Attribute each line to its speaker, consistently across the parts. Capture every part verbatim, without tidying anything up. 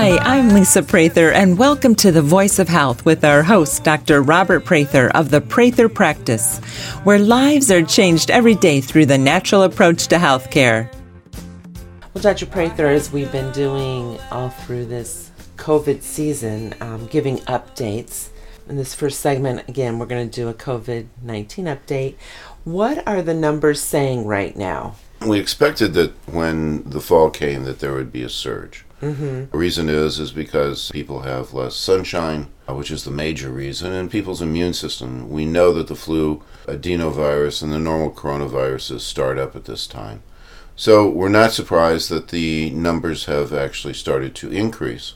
Speaker 1: Hi, I'm Lisa Prather, and welcome to The Voice of Health with our host, Doctor Robert Prather of the Prather Practice, where lives are changed every day through the natural approach to healthcare.
Speaker 2: Well, Doctor Prather, as we've been doing all through this COVID season, um, giving updates. In this first segment, again, we're going to do a COVID nineteen update. What are the numbers saying right now?
Speaker 3: We expected that when the fall came that there would be a surge.
Speaker 2: Mm-hmm.
Speaker 3: The reason is is because people have less sunshine, which is the major reason, and people's immune system. We know that the flu, adenovirus, and the normal coronaviruses start up at this time. So we're not surprised that the numbers have actually started to increase.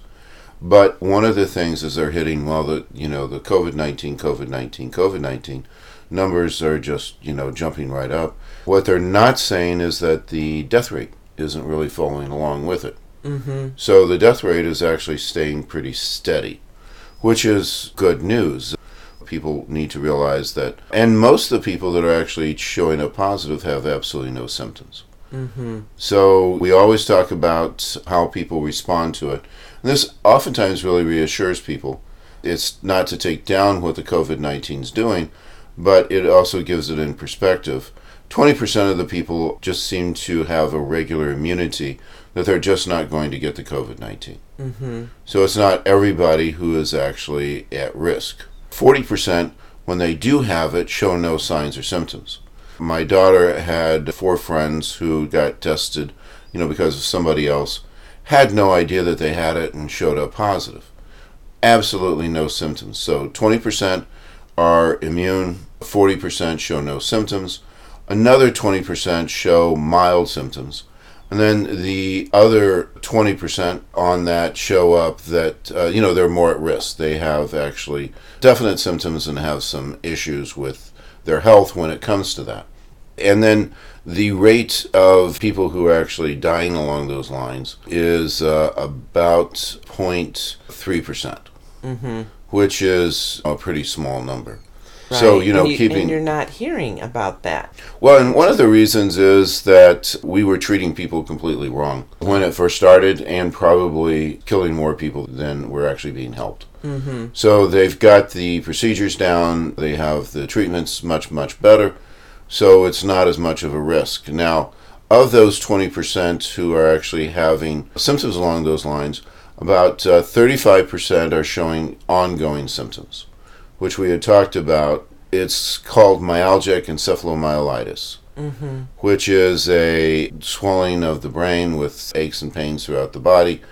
Speaker 3: But one of the things is they're hitting, well, the you know the COVID nineteen, COVID nineteen, COVID nineteen numbers are just you know jumping right up. What they're not saying is that the death rate isn't really following along with it.
Speaker 2: Mm-hmm.
Speaker 3: So the death rate is actually staying pretty steady, which is good news. People need to realize that, and most of the people that are actually showing up positive have absolutely no symptoms.
Speaker 2: Mm-hmm.
Speaker 3: So we always talk about how people respond to it. And this oftentimes really reassures people. It's not to take down what the COVID nineteen is doing, but it also gives it in perspective. twenty percent of the people just seem to have a regular immunity, that they're just not going to get the COVID nineteen.
Speaker 2: Mm-hmm.
Speaker 3: So it's not everybody who is actually at risk. forty percent, when they do have it, show no signs or symptoms. My daughter had four friends who got tested, you know, because of somebody else, had no idea that they had it and showed up positive. Absolutely no symptoms. So twenty percent are immune, forty percent show no symptoms, another twenty percent show mild symptoms, and then the other twenty percent on that show up that, uh, you know, they're more at risk. They have actually definite symptoms and have some issues with their health when it comes to that. And then the rate of people who are actually dying along those lines is uh, about zero point three percent,
Speaker 2: Mm-hmm.
Speaker 3: which is a pretty small number.
Speaker 2: Right.
Speaker 3: So, you know,
Speaker 2: and you,
Speaker 3: keeping...
Speaker 2: And you're not hearing about that.
Speaker 3: Well, and one of the reasons is that we were treating people completely wrong when it first started, and probably killing more people than were actually being helped.
Speaker 2: Mm-hmm.
Speaker 3: So they've got the procedures down, they have the treatments much, much better, so it's not as much of a risk. Now, of those twenty percent who are actually having symptoms along those lines, about uh, thirty-five percent are showing ongoing symptoms, which we had talked about. It's called myalgic encephalomyelitis,
Speaker 2: Mm-hmm.
Speaker 3: which is a swelling of the brain with aches and pains throughout the body.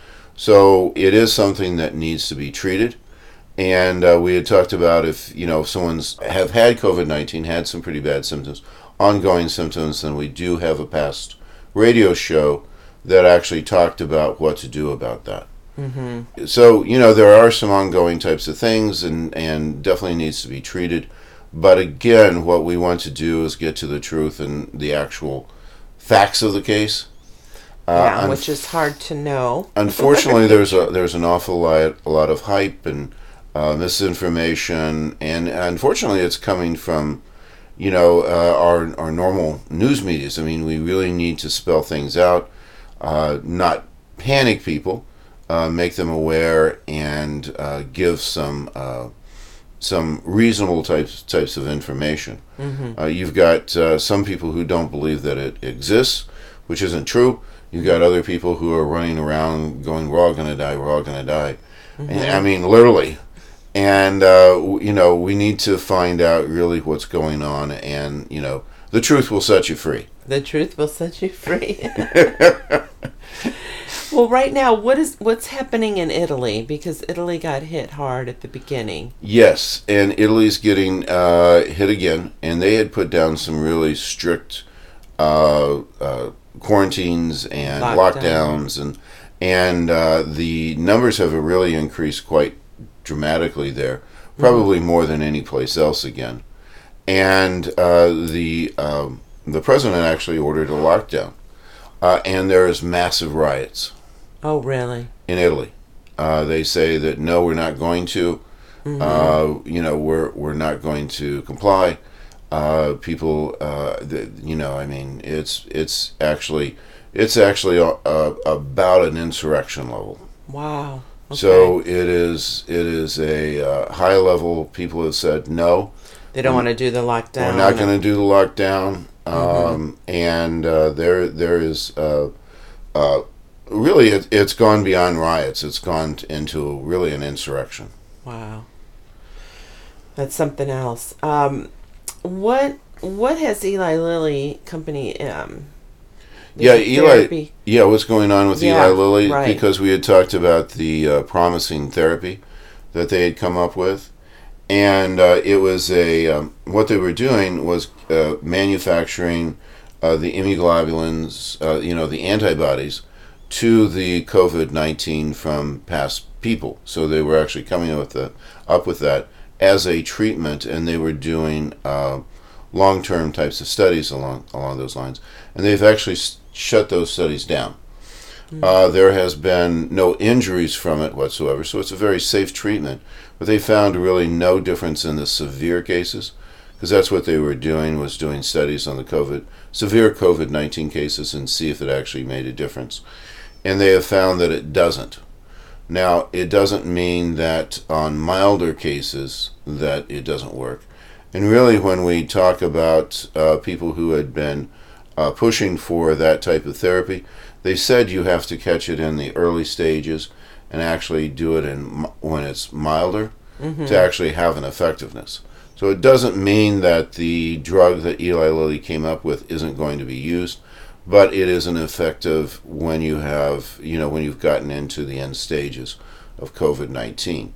Speaker 3: So it is something that needs to be treated. And uh, we had talked about if, you know, if someone's have had COVID nineteen, had some pretty bad symptoms, ongoing symptoms, then we do have a past radio show that actually talked about what to do about that.
Speaker 2: Mm-hmm.
Speaker 3: So, you know, there are some ongoing types of things, and, and definitely needs to be treated. But again, what we want to do is get to the truth and the actual facts of the case.
Speaker 2: Yeah,
Speaker 3: Uh,
Speaker 2: which is hard to know.
Speaker 3: Unfortunately, there's a there's an awful lot a lot of hype and uh, misinformation, and unfortunately, it's coming from, you know, uh, our our normal news medias. I mean, we really need to spell things out, uh, not panic people, uh, make them aware, and uh, give some uh, some reasonable types types of information.
Speaker 2: Mm-hmm.
Speaker 3: Uh, you've got uh, some people who don't believe that it exists, which isn't true. You've got other people who are running around going, we're all going to die, we're all going to die.
Speaker 2: Mm-hmm.
Speaker 3: And, I mean, literally. And, uh, w- you know, we need to find out really what's going on, and, you know, the truth will set you free.
Speaker 2: The truth will set you free. Well, right now, what is what's happening in Italy? Because Italy got hit hard at the beginning.
Speaker 3: Yes, and Italy's getting uh, hit again, and they had put down some really strict uh, uh, quarantines and
Speaker 2: Lockdown.
Speaker 3: lockdowns, and and uh, the numbers have really increased quite dramatically there, probably more than any place else again. And uh, the um, the president actually ordered a lockdown, uh, and there is massive riots
Speaker 2: Oh, really?
Speaker 3: in Italy. Uh, they say that no, we're not going to.
Speaker 2: Mm-hmm.
Speaker 3: Uh, you know, we're we're not going to comply. Uh, people, uh, the, you know, I mean, it's it's actually it's actually a, a, about an insurrection level.
Speaker 2: Wow. Okay.
Speaker 3: So it is it is a uh, high level. People have said no.
Speaker 2: They don't want to do the lockdown.
Speaker 3: We're not going to do the lockdown. Um, mm-hmm. And uh, there there is uh, uh, really it, it's gone beyond riots. It's gone into really an insurrection.
Speaker 2: Wow. That's something else. Um, what what has Eli Lilly Company? Um,
Speaker 3: yeah, Eli.
Speaker 2: Therapy?
Speaker 3: Yeah, what's going on with
Speaker 2: yeah,
Speaker 3: Eli Lilly?
Speaker 2: Right.
Speaker 3: Because we had talked about the uh, promising therapy that they had come up with, and uh, it was a um, what they were doing was uh, manufacturing uh, the immunoglobulins, uh, you know, the antibodies to the COVID nineteen from past people. So they were actually coming up with the up with that as a treatment, and they were doing uh, long-term types of studies along along those lines, and they've actually s- shut those studies down. Mm-hmm. Uh, there has been no injuries from it whatsoever, so it's a very safe treatment. But they found really no difference in the severe cases, because that's what they were doing, was doing studies on the COVID severe COVID nineteen cases and see if it actually made a difference. And they have found that it doesn't. Now, it doesn't mean that on milder cases that it doesn't work. And really, when we talk about uh, people who had been uh, pushing for that type of therapy, they said you have to catch it in the early stages and actually do it in when it's milder mm-hmm. to actually have an effectiveness. So it doesn't mean that the drug that Eli Lilly came up with isn't going to be used, but it isn't effective when you have, you know, when you've gotten into the end stages of COVID nineteen.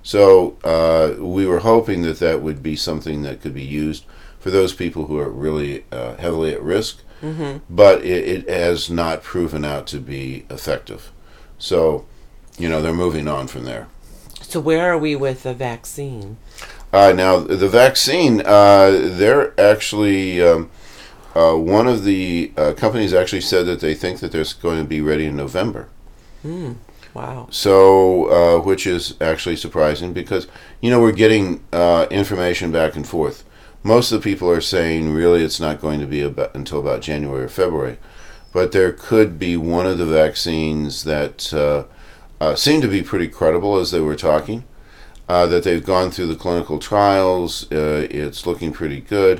Speaker 3: So uh, we were hoping that that would be something that could be used for those people who are really uh, heavily at risk, mm-hmm. but it, it has not proven out to be effective. So, you know, they're moving on from there.
Speaker 2: So where are we with the vaccine?
Speaker 3: Uh, now, the vaccine, uh, they're actually... Um, Uh, one of the uh, companies actually said that they think that they're going to be ready in November.
Speaker 2: Mm, wow.
Speaker 3: So, uh, which is actually surprising because, you know, we're getting uh, information back and forth. Most of the people are saying really it's not going to be about, until about January or February. But there could be one of the vaccines that uh, uh, seem to be pretty credible as they were talking, uh, that they've gone through the clinical trials. Uh, it's looking pretty good.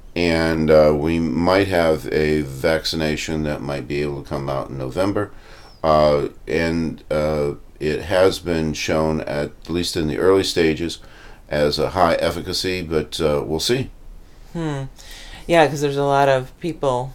Speaker 3: And uh, we might have a vaccination that might be able to come out in November. Uh, and uh, it has been shown, at least in the early stages, as a high efficacy, but uh, we'll see.
Speaker 2: Hmm. Yeah, because there's a lot of people,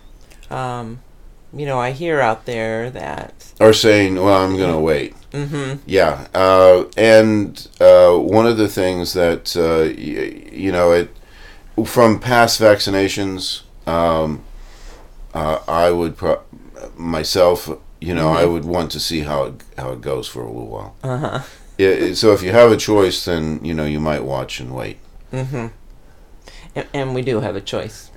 Speaker 2: um, you know, I hear out there that...
Speaker 3: Are saying, well, I'm going to wait.
Speaker 2: Mm-hmm.
Speaker 3: Yeah. Uh, and uh, one of the things that, uh, y- you know, it... From past vaccinations, um, uh, I would pro- myself, you know, mm-hmm. I would want to see how it, how it goes for a little while.
Speaker 2: Uh-huh.
Speaker 3: Yeah, so if you have a choice, then you know you might watch and wait.
Speaker 2: Mm-hmm. And, and we do have a choice.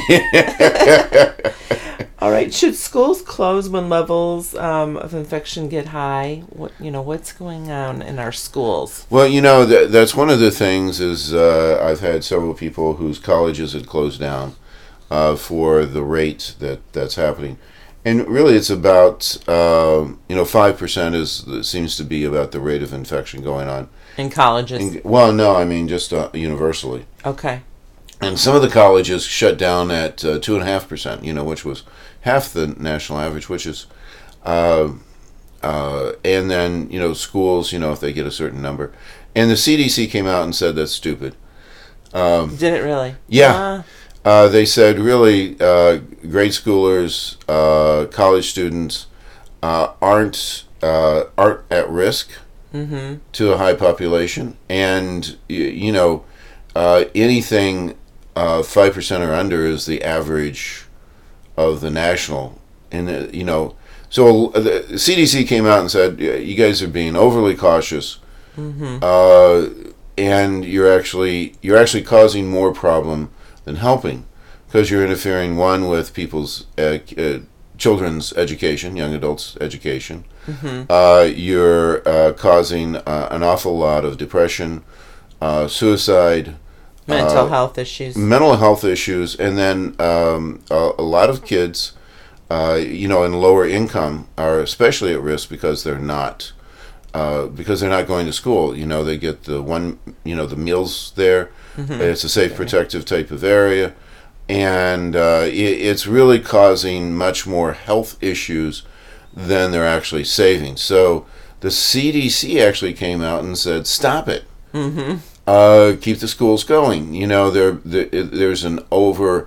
Speaker 2: All right. Should schools close when levels um, of infection get high? What you know, what's going on in our schools?
Speaker 3: Well, you know, th- that's one of the things is uh, I've had several people whose colleges had closed down uh, for the rate that, that's happening. And really it's about, uh, you know, five percent is seems to be about the rate of infection going on.
Speaker 2: In colleges?
Speaker 3: In, well, no, I mean just uh, universally.
Speaker 2: Okay.
Speaker 3: And some of the colleges shut down at uh, two and a half percent, you know, which was half the national average, which is, uh, uh, and then, you know, schools, you know, if they get a certain number. And the C D C came out and said that's stupid. Um,
Speaker 2: Did it really?
Speaker 3: Yeah.
Speaker 2: Uh,
Speaker 3: uh, they said really uh, grade schoolers, uh, college students uh, aren't, uh, aren't at risk
Speaker 2: mm-hmm.
Speaker 3: to a high population. And, you, you know, uh, anything uh, five percent or under is the average of the national, and uh, you know, so the C D C came out and said you guys are being overly cautious,
Speaker 2: mm-hmm.
Speaker 3: uh, and you're actually you're actually causing more problem than helping, because you're interfering one with people's uh, uh, children's education, young adults' education.
Speaker 2: Mm-hmm.
Speaker 3: Uh, you're uh, causing uh, an awful lot of depression, uh, suicide.
Speaker 2: Mental
Speaker 3: uh,
Speaker 2: health issues.
Speaker 3: Mental health issues, and then um, a, a lot of kids uh, you know, in lower income are especially at risk because they're not uh, because they're not going to school. You know, they get the one, you know, the meals there. Mm-hmm. It's a safe, protective type of area, and uh, it, it's really causing much more health issues than they're actually saving. So the C D C actually came out and said, "Stop it. Mm-hmm. Uh, keep the schools going." You know, there, there there's an over.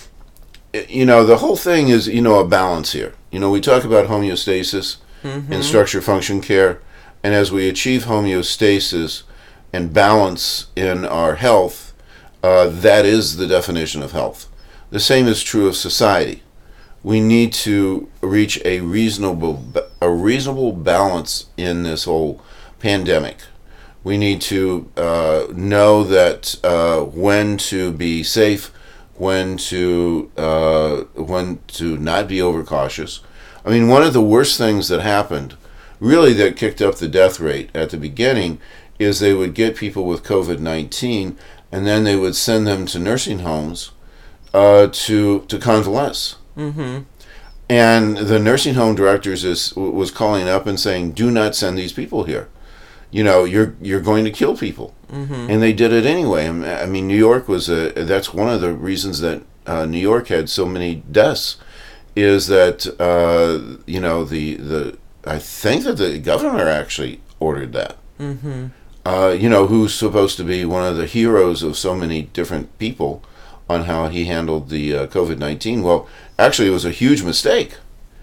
Speaker 3: You know, the whole thing is, you know, a balance here. You know, we talk about homeostasis mm-hmm. in structure function care, and as we achieve homeostasis and balance in our health, uh, that is the definition of health. The same is true of society. We need to reach a reasonable a reasonable balance in this whole pandemic. We need to uh, know that uh, when to be safe, when to uh, when to not be overcautious. I mean, one of the worst things that happened, really that kicked up the death rate at the beginning, is they would get people with COVID nineteen and then they would send them to nursing homes uh, to to convalesce. Mm-hmm. And the nursing home directors is was calling up and saying, "Do not send these people here. You know, you're you're going to kill people." Mm-hmm. And they did it anyway. I mean, New York was a, that's one of the reasons that uh, New York had so many deaths, is that, uh, you know, the, the, I think that the governor actually ordered that. Mm-hmm. Uh, you know, who's supposed to be one of the heroes of so many different people on how he handled the uh, COVID nineteen. Well, actually, it was a huge mistake.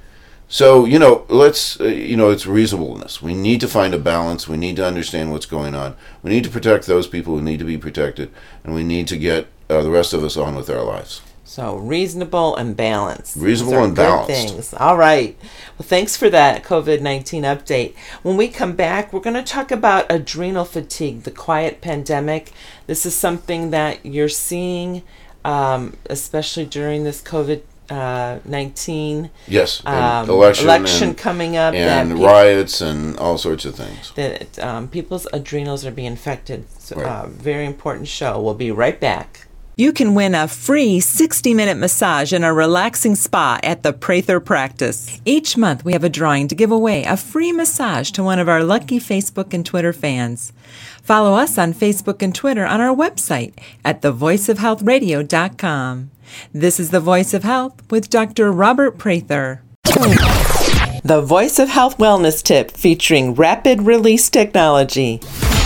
Speaker 3: So, you know, let's, uh, you know, it's reasonableness. We need to find a balance. We need to understand what's going on. We need to protect those people who need to be protected. And we need to get uh, the rest of us on with our lives.
Speaker 2: So, reasonable and balanced.
Speaker 3: Reasonable and balanced.
Speaker 2: Things. All right. Well, thanks for that COVID nineteen update. When we come back, we're going to talk about adrenal fatigue, the quiet pandemic. This is something that you're seeing, um, especially during this COVID Uh, nineteen.
Speaker 3: Yes,
Speaker 2: um,
Speaker 3: election,
Speaker 2: election
Speaker 3: and,
Speaker 2: coming up,
Speaker 3: and
Speaker 2: people,
Speaker 3: riots and all sorts of things.
Speaker 2: That um, people's adrenals are being affected. So,
Speaker 3: right.
Speaker 2: uh, very important show. We'll be right back.
Speaker 1: You can win a free sixty-minute massage in a relaxing spa at the Prather Practice. Each month we have a drawing to give away a free massage to one of our lucky Facebook and Twitter fans. Follow us on Facebook and Twitter on our website at the voice of health radio dot com. This is The Voice of Health with Doctor Robert Prather.
Speaker 2: The Voice of Health Wellness Tip featuring Rapid Release Technology.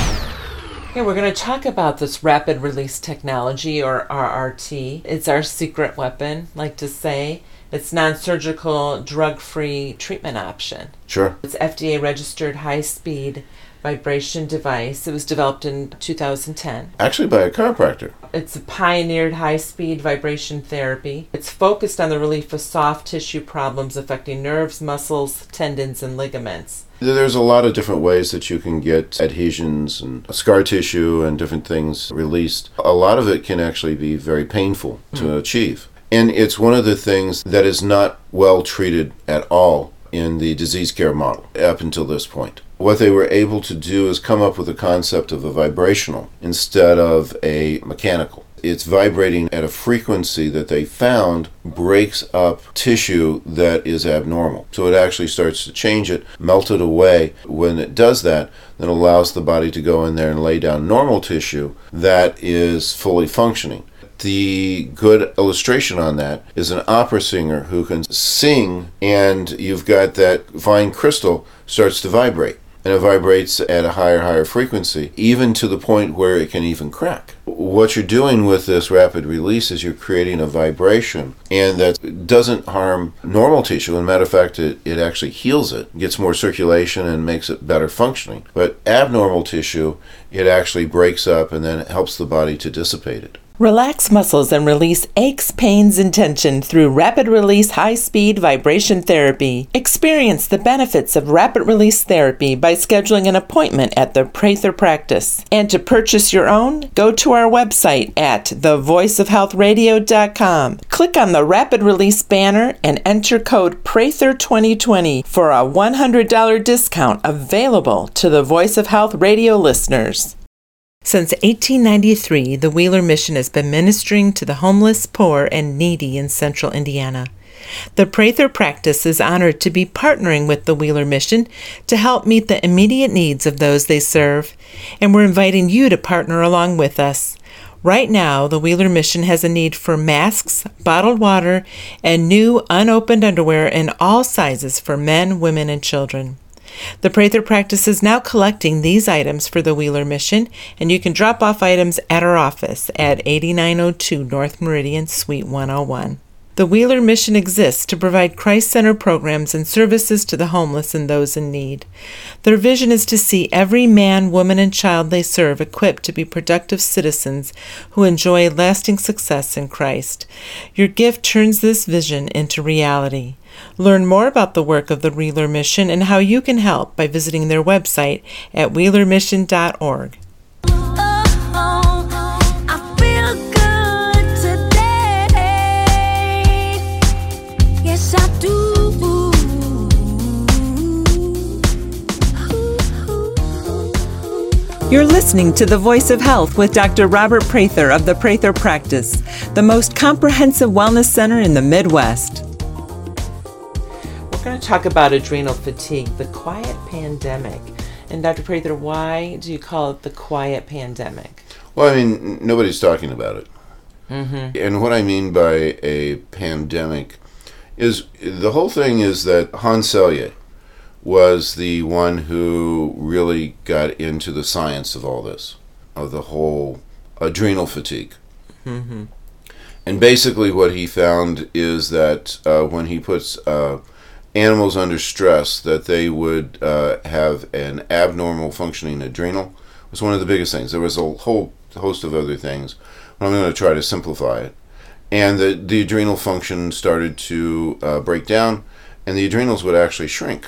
Speaker 2: Okay, we're going to talk about this Rapid Release Technology, or R R T. It's our secret weapon, like to say. It's non-surgical, drug-free treatment option.
Speaker 3: Sure.
Speaker 2: It's F D A-registered high-speed vibration device. It was developed in two thousand ten.
Speaker 3: Actually by a chiropractor.
Speaker 2: It's a pioneered high-speed vibration therapy. It's focused on the relief of soft tissue problems affecting nerves, muscles, tendons, and ligaments.
Speaker 3: There's a lot of different ways that you can get adhesions and scar tissue and different things released. A lot of it can actually be very painful to mm. achieve. And it's one of the things that is not well treated at all in the disease care model up until this point. What they were able to do is come up with a concept of a vibrational instead of a mechanical. It's vibrating at a frequency that they found breaks up tissue that is abnormal. So it actually starts to change it, melt it away. When it does that, then it allows the body to go in there and lay down normal tissue that is fully functioning. The good illustration on that is an opera singer who can sing, and you've got that fine crystal starts to vibrate. And it vibrates at a higher, higher frequency, even to the point where it can even crack. What you're doing with this rapid release is you're creating a vibration, and that doesn't harm normal tissue. As a matter of fact, it, it actually heals it, gets more circulation, and makes it better functioning. But abnormal tissue, it actually breaks up, and then it helps the body to dissipate it.
Speaker 2: Relax muscles and release aches, pains, and tension through Rapid Release High-Speed Vibration Therapy. Experience the benefits of Rapid Release Therapy by scheduling an appointment at the Prather Practice. And to purchase your own, go to our website at the voice of health radio dot com. Click on the Rapid Release banner and enter code Prather twenty twenty for a one hundred dollars discount available to the Voice of Health Radio listeners. Since eighteen ninety-three, the Wheeler Mission has been ministering to the homeless, poor, and needy in central Indiana.
Speaker 1: The Prather Practice is honored to be partnering with the Wheeler Mission to help meet the immediate needs of those they serve, and we're inviting you to partner along with us. Right now, the Wheeler Mission has a need for masks, bottled water, and new unopened underwear in all sizes for men, women, and children. The Prather Practice is now collecting these items for the Wheeler Mission, and you can drop off items at our office at eighty-nine oh two North Meridian, Suite one oh one. The Wheeler Mission exists to provide Christ-centered programs and services to the homeless and those in need. Their vision is to see every man, woman, and child they serve equipped to be productive citizens who enjoy lasting success in Christ. Your gift turns this vision into reality. Learn more about the work of the Wheeler Mission and how you can help by visiting their website at wheeler mission dot org. You're listening to The Voice of Health with Doctor Robert Prather of the Prather Practice, the most comprehensive wellness center in the Midwest.
Speaker 2: We're going to talk about adrenal fatigue, the quiet pandemic. And Doctor Prather, why do you call it the quiet pandemic?
Speaker 3: Well, I mean, nobody's talking about it.
Speaker 2: Mm-hmm.
Speaker 3: And what I mean by a pandemic is the whole thing is that Hans Selye was the one who really got into the science of all this, of the whole adrenal fatigue.
Speaker 2: Mm-hmm.
Speaker 3: And basically what he found is that uh, when he puts uh, animals under stress, that they would uh, have an abnormal functioning adrenal. It was one of the biggest things. There was a whole host of other things, but I'm going to try to simplify it. And the, the adrenal function started to uh, break down, and the adrenals would actually shrink.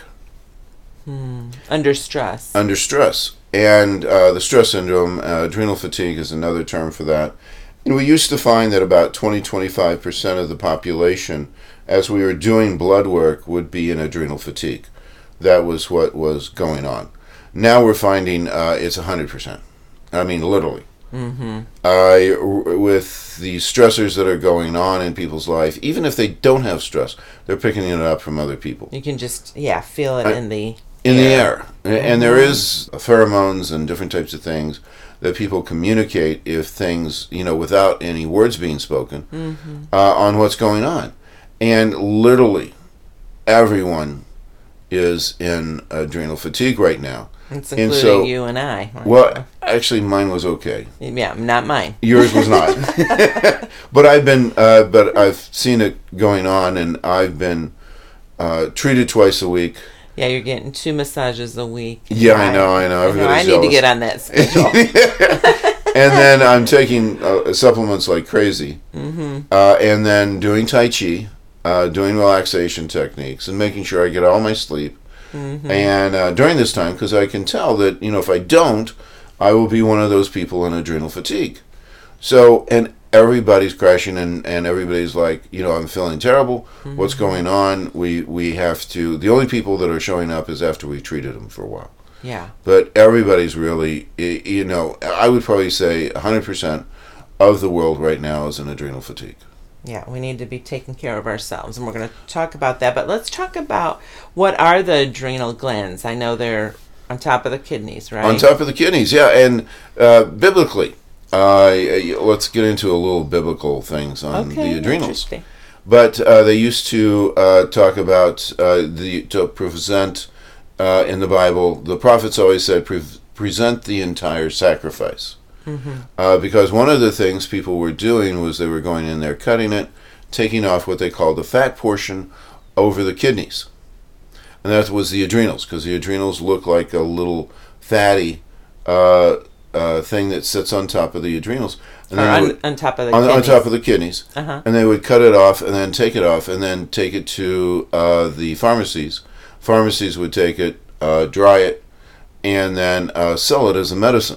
Speaker 2: Hmm. Under stress.
Speaker 3: Under stress. And uh, the stress syndrome, uh, adrenal fatigue is another term for that. And we used to find that about twenty to twenty-five percent of the population, as we were doing blood work, would be in adrenal fatigue. That was what was going on. Now we're finding uh, it's one hundred percent. I mean, literally.
Speaker 2: Mm-hmm.
Speaker 3: Uh, with the stressors that are going on in people's life, even if they don't have stress, they're picking it up from other people.
Speaker 2: You can just, yeah, feel it
Speaker 3: I,
Speaker 2: in the
Speaker 3: in
Speaker 2: air.
Speaker 3: the air. Mm-hmm. And there is pheromones and different types of things that people communicate if things, you know, without any words being spoken,
Speaker 2: mm-hmm.
Speaker 3: uh, on what's going on. And literally everyone is in adrenal fatigue right now.
Speaker 2: It's including
Speaker 3: so,
Speaker 2: you and I.
Speaker 3: Well, actually, mine was okay.
Speaker 2: Yeah, not mine.
Speaker 3: Yours was not. But I've been, uh, but I've seen it going on, and I've been uh, treated twice a week.
Speaker 2: Yeah, you're getting two massages a week.
Speaker 3: Yeah, I, I know, I know.
Speaker 2: I, know, I need to get on that schedule.
Speaker 3: And then I'm taking uh, supplements like crazy,
Speaker 2: mm-hmm.
Speaker 3: uh, and then doing Tai Chi, uh, doing relaxation techniques, and making sure I get all my sleep.
Speaker 2: Mm-hmm.
Speaker 3: And uh, during this time, because I can tell that, you know, if I don't, I will be one of those people in adrenal fatigue. So, and everybody's crashing, and, and everybody's like, you know, I'm feeling terrible. Mm-hmm. What's going on? We we have to, the only people that are showing up is after we've treated them for a while.
Speaker 2: Yeah.
Speaker 3: But everybody's really, you know, I would probably say one hundred percent of the world right now is in adrenal fatigue.
Speaker 2: Yeah, we need to be taking care of ourselves, and we're going to talk about that. But let's talk about what are the adrenal glands. I know they're on top of the kidneys, right?
Speaker 3: On top of the kidneys, yeah. And uh, biblically, uh, let's get into a little biblical things on
Speaker 2: okay,
Speaker 3: the adrenals.
Speaker 2: Interesting.
Speaker 3: But uh, they used to uh, talk about uh, the to present uh, in the Bible. The prophets always said, pre- present the entire sacrifice.
Speaker 2: Mm-hmm.
Speaker 3: Uh, because one of the things people were doing was they were going in there, cutting it, taking off what they called the fat portion over the kidneys. And that was the adrenals, because the adrenals look like a little fatty uh, uh, thing that sits on top of the adrenals. And
Speaker 2: or
Speaker 3: then
Speaker 2: on,
Speaker 3: would,
Speaker 2: on top of the
Speaker 3: on,
Speaker 2: kidneys.
Speaker 3: on top of the kidneys.
Speaker 2: Uh-huh.
Speaker 3: And they would cut it off and then take it off and then take it to uh, the pharmacies. Pharmacies would take it, uh, dry it, and then uh, sell it as a medicine.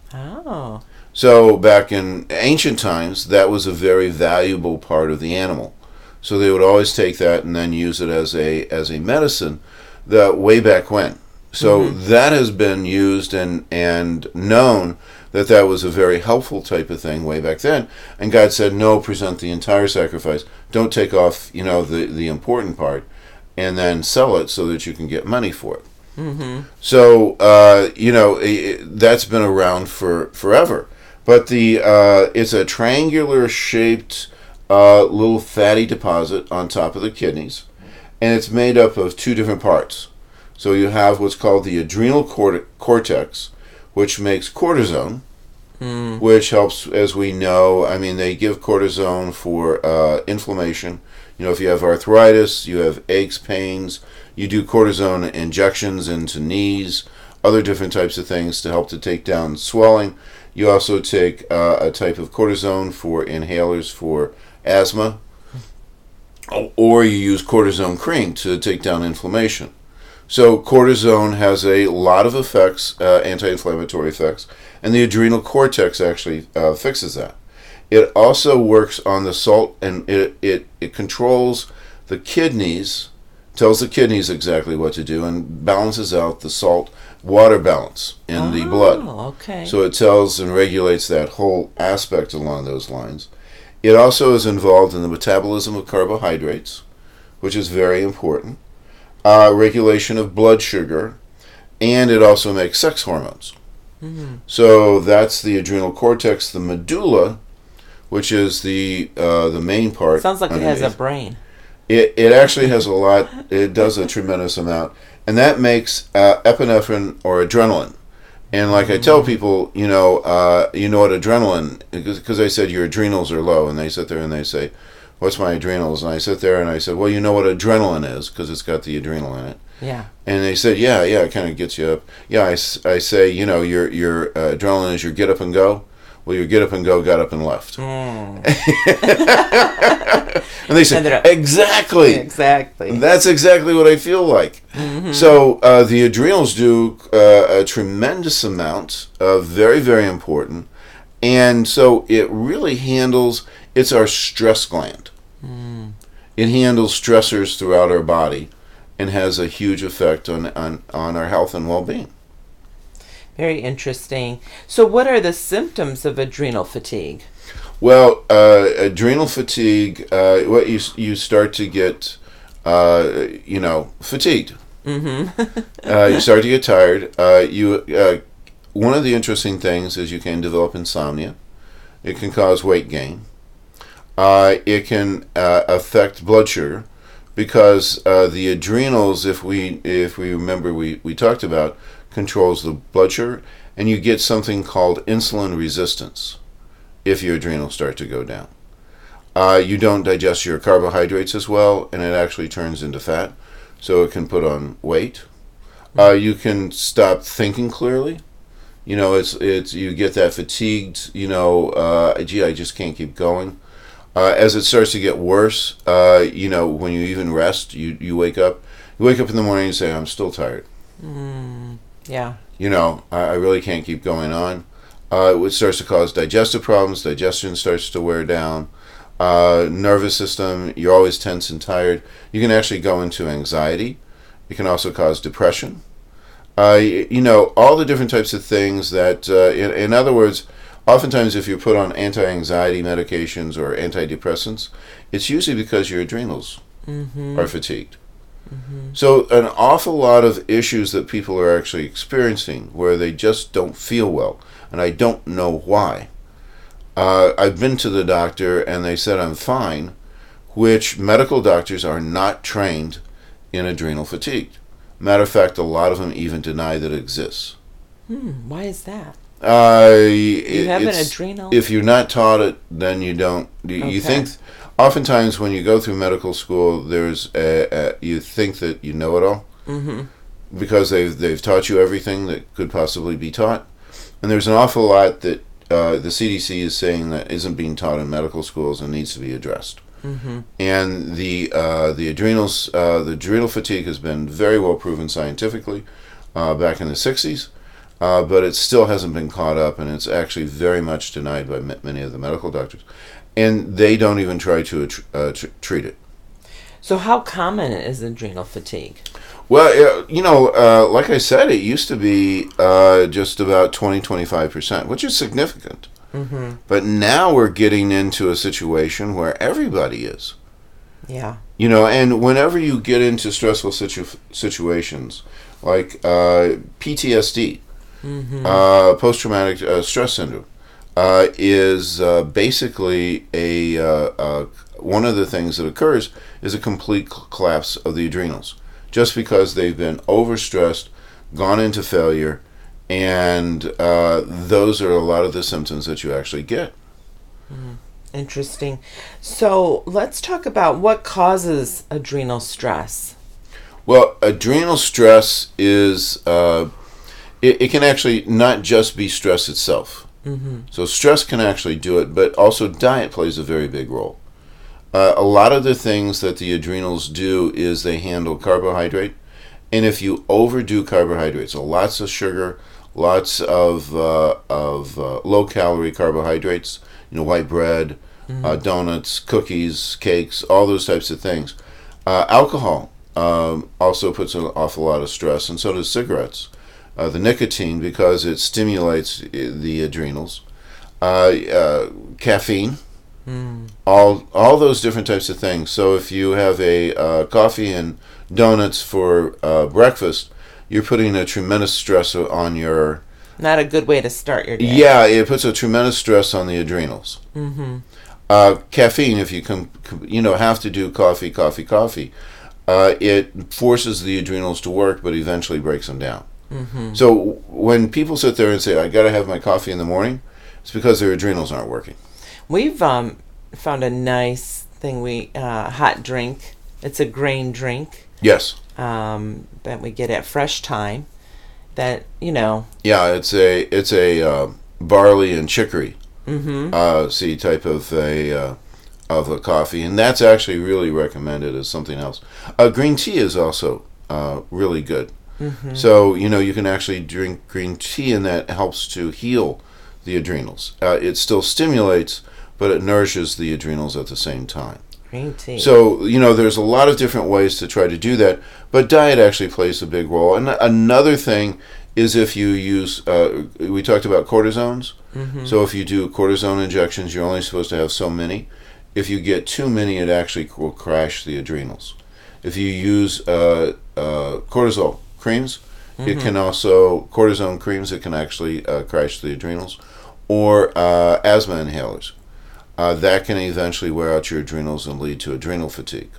Speaker 2: Oh.
Speaker 3: So back in ancient times, that was a very valuable part of the animal. So they would always take that and then use it as a as a medicine, that way back when. So mm-hmm. that has been used and and known that that was a very helpful type of thing way back then. And God said, no, present the entire sacrifice. Don't take off, you know, the, the important part, and then sell it so that you can get money for it.
Speaker 2: Mm-hmm.
Speaker 3: So, uh, you know, it, that's been around for forever. But the uh, it's a triangular shaped uh, little fatty deposit on top of the kidneys, and it's made up of two different parts. So you have what's called the adrenal cort- cortex, which makes cortisone, mm. which helps, as we know. I mean, they give cortisone for uh, inflammation. You know, if you have arthritis, you have aches, pains, you do cortisone injections into knees, other different types of things to help to take down swelling. You also take uh, a type of cortisone for inhalers for asthma, or you use cortisone cream to take down inflammation. So cortisone has a lot of effects, uh, anti-inflammatory effects, and the adrenal cortex actually uh, fixes that. It also works on the salt, and it, it, it controls the kidneys, tells the kidneys exactly what to do, and balances out the salt-water balance in
Speaker 2: oh,
Speaker 3: the blood.
Speaker 2: Okay.
Speaker 3: So it tells and regulates that whole aspect along those lines. It also is involved in the metabolism of carbohydrates, which is very important. Uh, regulation of blood sugar, and it also makes sex hormones. Mm-hmm. So that's the adrenal cortex. The medulla, which is the uh, the main part.
Speaker 2: Sounds like
Speaker 3: underneath.
Speaker 2: It has a brain.
Speaker 3: It it actually has a lot. It does a tremendous amount, and that makes uh, epinephrine or adrenaline. And like mm-hmm. I tell people, you know, uh, you know what adrenaline, because I said your adrenals are low, and they sit there and they say, what's my adrenals? And I sit there and I said, well, you know what adrenaline is, because it's got the adrenal in it.
Speaker 2: Yeah. And
Speaker 3: they said, yeah, yeah, it kind of gets you up. Yeah, I, I say, you know, your your uh, adrenaline is your get up and go. Well, your get up and go got up and left. Mm. And they said, exactly.
Speaker 2: Exactly.
Speaker 3: That's exactly what I feel like. Mm-hmm. So uh, the adrenals do uh, a tremendous amount, uh, very, very important. And so it really handles, it's our stress gland. Mm. It handles stressors throughout our body and has a huge effect on, on, on our health and well-being.
Speaker 2: Very interesting. So what are the symptoms of adrenal fatigue?
Speaker 3: Well, uh, adrenal fatigue, uh, what you you start to get, uh, you know, fatigued. Mm-hmm. uh, you start to get tired. Uh, you uh, one of the interesting things is you can develop insomnia. It can cause weight gain. Uh, it can uh, affect blood sugar because uh, the adrenals, if we if we remember, we, we talked about, controls the blood sugar, and you get something called insulin resistance if your adrenals start to go down. Uh, you don't digest your carbohydrates as well, and it actually turns into fat, so it can put on weight. Uh, you can stop thinking clearly. You know, it's it's you get that fatigued, you know, uh, gee, I just can't keep going. Uh, as it starts to get worse, uh, you know, when you even rest, you, you wake up. You wake up in the morning and say, I'm still tired.
Speaker 2: Mm, yeah.
Speaker 3: You know, I, I really can't keep going on. Uh, it starts to cause digestive problems. Digestion starts to wear down. Uh, nervous system, you're always tense and tired. You can actually go into anxiety. It can also cause depression. Uh, you know, all the different types of things that, uh, in, in other words, oftentimes if you put on anti-anxiety medications or antidepressants, it's usually because your adrenals mm-hmm. are fatigued. Mm-hmm. So an awful lot of issues that people are actually experiencing where they just don't feel well, and I don't know why. Uh, I've been to the doctor and they said I'm fine, which medical doctors are not trained in adrenal fatigue. Matter of fact, a lot of them even deny that it exists.
Speaker 2: Hmm, why is that?
Speaker 3: Uh,
Speaker 2: you have an adrenal?
Speaker 3: If you're not taught it, then you don't. You, okay. you think, oftentimes when you go through medical school, there's a, a, you think that you know it all mm-hmm. because they've they've taught you everything that could possibly be taught, and there's an awful lot that uh, the C D C is saying that isn't being taught in medical schools and needs to be addressed. Mm-hmm. And the uh, the adrenals, uh, the adrenal fatigue has been very well proven scientifically uh, back in the sixties. Uh, but it still hasn't been caught up, and it's actually very much denied by m- many of the medical doctors. And they don't even try to uh, tr- treat it.
Speaker 2: So how common is adrenal fatigue?
Speaker 3: Well, uh, you know, uh, like I said, it used to be uh, just about twenty, twenty-five percent, which is significant.
Speaker 2: Mm-hmm.
Speaker 3: But now we're getting into a situation where everybody is.
Speaker 2: Yeah.
Speaker 3: You know, and whenever you get into stressful situ- situations, like uh, P T S D,
Speaker 2: Mm-hmm.
Speaker 3: uh, post-traumatic uh, stress syndrome, uh, is uh, basically a uh, uh, one of the things that occurs is a complete c- collapse of the adrenals, just because they've been overstressed, gone into failure, and uh, those are a lot of the symptoms that you actually get.
Speaker 2: Mm-hmm. Interesting. So let's talk about what causes adrenal stress.
Speaker 3: Well, adrenal stress is, uh, it, it can actually not just be stress itself.
Speaker 2: Mm-hmm.
Speaker 3: So stress can actually do it, but also diet plays a very big role. Uh, a lot of the things that the adrenals do is they handle carbohydrate, and if you overdo carbohydrates, so lots of sugar, lots of uh, of uh, low-calorie carbohydrates, you know, white bread, mm-hmm. uh, donuts, cookies, cakes, all those types of things. Uh, alcohol um, also puts an awful lot of stress, and so does cigarettes. Uh, the nicotine, because it stimulates the adrenals. Uh, uh, caffeine. Mm. All all those different types of things. So if you have a uh, coffee and donuts for uh, breakfast, you're putting a tremendous stress on your...
Speaker 2: Not a good way to start your day.
Speaker 3: Yeah, it puts a tremendous stress on the adrenals.
Speaker 2: Mm-hmm.
Speaker 3: Uh, caffeine, if you com- you know have to do coffee, coffee, coffee, uh, it forces the adrenals to work, but eventually breaks them down. Mm-hmm. So when people sit there and say, I got to have my coffee in the morning, it's because their adrenals aren't working.
Speaker 2: We've um, found a nice thing, we uh, hot drink. It's a grain drink.
Speaker 3: Yes.
Speaker 2: Um, that we get at Fresh Time. That, you know.
Speaker 3: Yeah, it's a it's a uh, barley and chicory
Speaker 2: mm-hmm.
Speaker 3: uh, seed type of a uh, of a coffee, and that's actually really recommended as something else. Uh, green tea is also uh, really good. Mm-hmm. So, you know, you can actually drink green tea, and that helps to heal the adrenals. Uh, it still stimulates, but it nourishes the adrenals at the same time.
Speaker 2: Green tea.
Speaker 3: So, you know, there's a lot of different ways to try to do that, but diet actually plays a big role. And another thing is if you use, uh, we talked about cortisones. Mm-hmm. So if you do cortisone injections, you're only supposed to have so many. If you get too many, it actually will crash the adrenals. If you use uh, uh, cortisol creams, mm-hmm. it can also, cortisone creams, it can actually uh, crash the adrenals, or uh, asthma inhalers. Uh, that can eventually wear out your adrenals and lead to adrenal fatigue.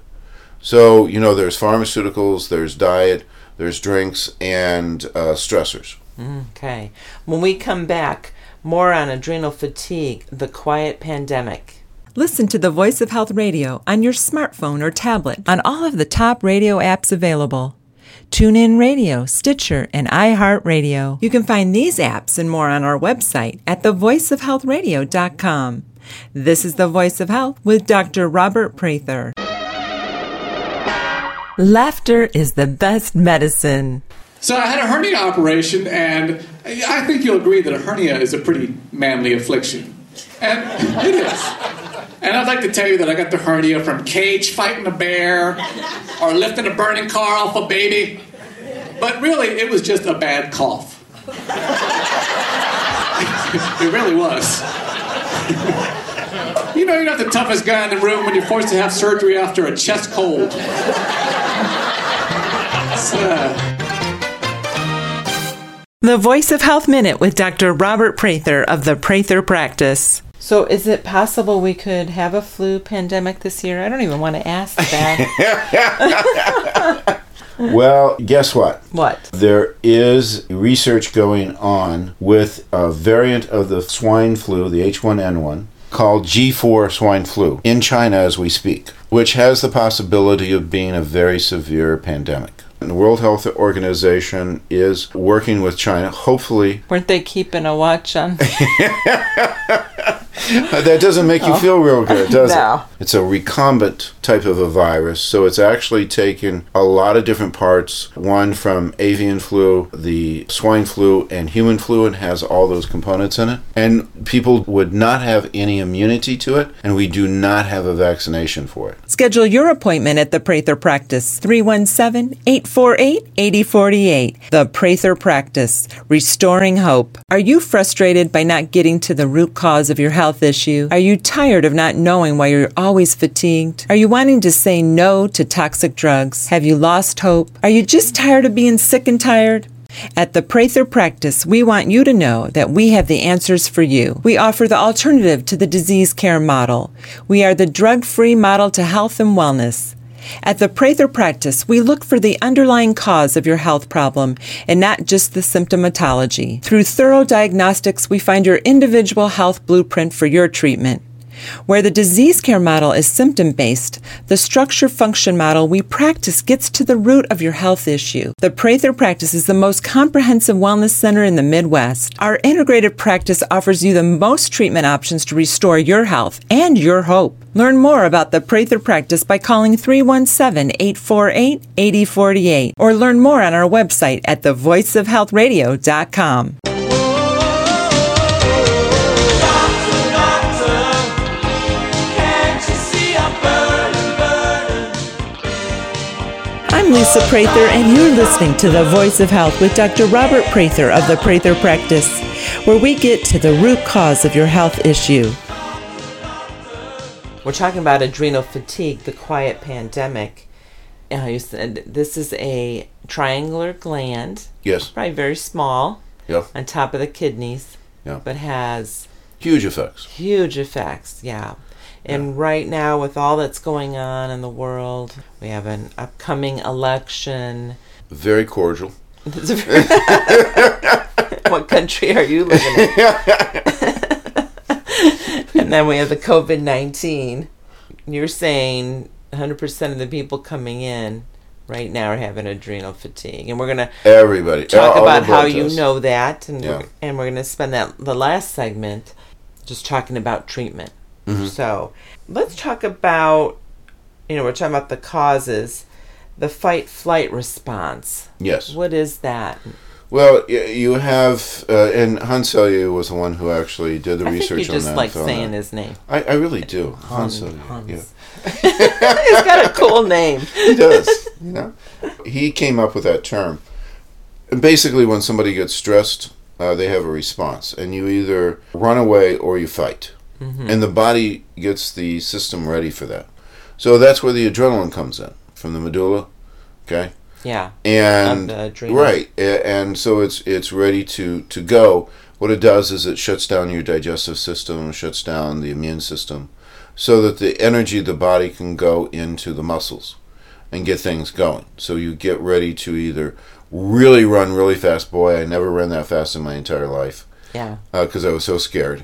Speaker 3: So, you know, there's pharmaceuticals, there's diet, there's drinks, and uh, stressors.
Speaker 2: Okay. When we come back, more on adrenal fatigue, the quiet pandemic.
Speaker 1: Listen to the Voice of Health Radio on your smartphone or tablet on all of the top radio apps available. TuneIn Radio, Stitcher, and iHeartRadio. You can find these apps and more on our website at the voice of health radio dot com. This is The Voice of Health with Doctor Robert Prather. Laughter is the best medicine.
Speaker 4: So I had a hernia operation, and I think you'll agree that a hernia is a pretty manly affliction. And it is. And I'd like to tell you that I got the hernia from cage fighting a bear or lifting a burning car off a baby. But really, it was just a bad cough. It really was. You know, you're not the toughest guy in the room when you're forced to have surgery after a chest cold. It's, uh...
Speaker 1: The Voice of Health Minute with Doctor Robert Prather of the Prather Practice.
Speaker 2: So is it possible we could have a flu pandemic this year? I don't even want to ask that.
Speaker 3: Well, guess what?
Speaker 2: What?
Speaker 3: There is research going on with a variant of the swine flu, the H one N one, called G four swine flu in China as we speak, which has the possibility of being a very severe pandemic. The World Health Organization is working with China, hopefully.
Speaker 2: Weren't they keeping a watch on?
Speaker 3: That doesn't make you oh. feel real good, does
Speaker 2: no.
Speaker 3: it? It's a recombinant type of a virus, so it's actually taken a lot of different parts, one from avian flu, the swine flu, and human flu, and has all those components in it. And people would not have any immunity to it, and we do not have a vaccination for it.
Speaker 1: Schedule your appointment at the Prather Practice, three one seven, eight four eight, eight zero four eight. The Prather Practice, restoring hope. Are you frustrated by not getting to the root cause of your health issue? Are you tired of not knowing why you're always fatigued? Are you wanting to say no to toxic drugs? Have you lost hope? Are you just tired of being sick and tired? At the Prather Practice, we want you to know that we have the answers for you. We offer the alternative to the disease care model. We are the drug-free model to health and wellness. At the Prather Practice, we look for the underlying cause of your health problem and not just the symptomatology. Through thorough diagnostics, we find your individual health blueprint for your treatment. Where the disease care model is symptom-based, the structure-function model we practice gets to the root of your health issue. The Prather Practice is the most comprehensive wellness center in the Midwest. Our integrated practice offers you the most treatment options to restore your health and your hope. Learn more about the Prather Practice by calling three one seven, eight four eight, eight zero four eight or learn more on our website at the voice of health radio dot com. I'm Lisa Prather, and you're listening to The Voice of Health with Doctor Robert Prather of the Prather Practice, where we get to the root cause of your health issue.
Speaker 2: We're talking about adrenal fatigue, the quiet pandemic. Uh, you said this is a triangular gland.
Speaker 3: Yes.
Speaker 2: Probably very small.
Speaker 3: Yeah.
Speaker 2: On top of the kidneys.
Speaker 3: Yeah.
Speaker 2: But has
Speaker 3: Huge effects.
Speaker 2: huge effects, yeah. And
Speaker 3: Yeah.
Speaker 2: right now, with all that's going on in the world, we have an upcoming election.
Speaker 3: Very cordial.
Speaker 2: What country are you living in? And then we have the covid nineteen. You're saying one hundred percent of the people coming in right now are having adrenal fatigue. And we're going to
Speaker 3: Everybody.
Speaker 2: talk
Speaker 3: all
Speaker 2: about
Speaker 3: the
Speaker 2: how
Speaker 3: blood
Speaker 2: you
Speaker 3: tests.
Speaker 2: know that. And,
Speaker 3: Yeah.
Speaker 2: we're, and we're going to spend that the last segment just talking about treatment.
Speaker 3: Mm-hmm.
Speaker 2: So let's talk about, you know, we're talking about the causes, the fight-flight response.
Speaker 3: Yes.
Speaker 2: What is that?
Speaker 3: Well, y- you have, uh, and Hans Selye was the one who actually did the
Speaker 2: I
Speaker 3: research
Speaker 2: think you
Speaker 3: on
Speaker 2: just
Speaker 3: that.
Speaker 2: like
Speaker 3: found
Speaker 2: saying
Speaker 3: that.
Speaker 2: his name.
Speaker 3: I, I really do. Hans
Speaker 2: Hans.
Speaker 3: Selye.
Speaker 2: Hans.
Speaker 3: Yeah.
Speaker 2: He's got a cool name.
Speaker 3: He does. You know, he came up with that term. And basically, when somebody gets stressed, uh, they have a response, and you either run away or you fight,
Speaker 2: Mm-hmm.
Speaker 3: and the body gets the system ready for that. So that's where the adrenaline comes in from the medulla. Okay.
Speaker 2: Yeah.
Speaker 3: And
Speaker 2: Of the adrenal.
Speaker 3: right, a- and so it's it's ready to to go. What it does is it shuts down your digestive system, shuts down the immune system, so that the energy of the body can go into the muscles and get things going. So you get ready to either really run really fast. Boy, I never ran that fast in my entire life
Speaker 2: Yeah.
Speaker 3: because I was so scared.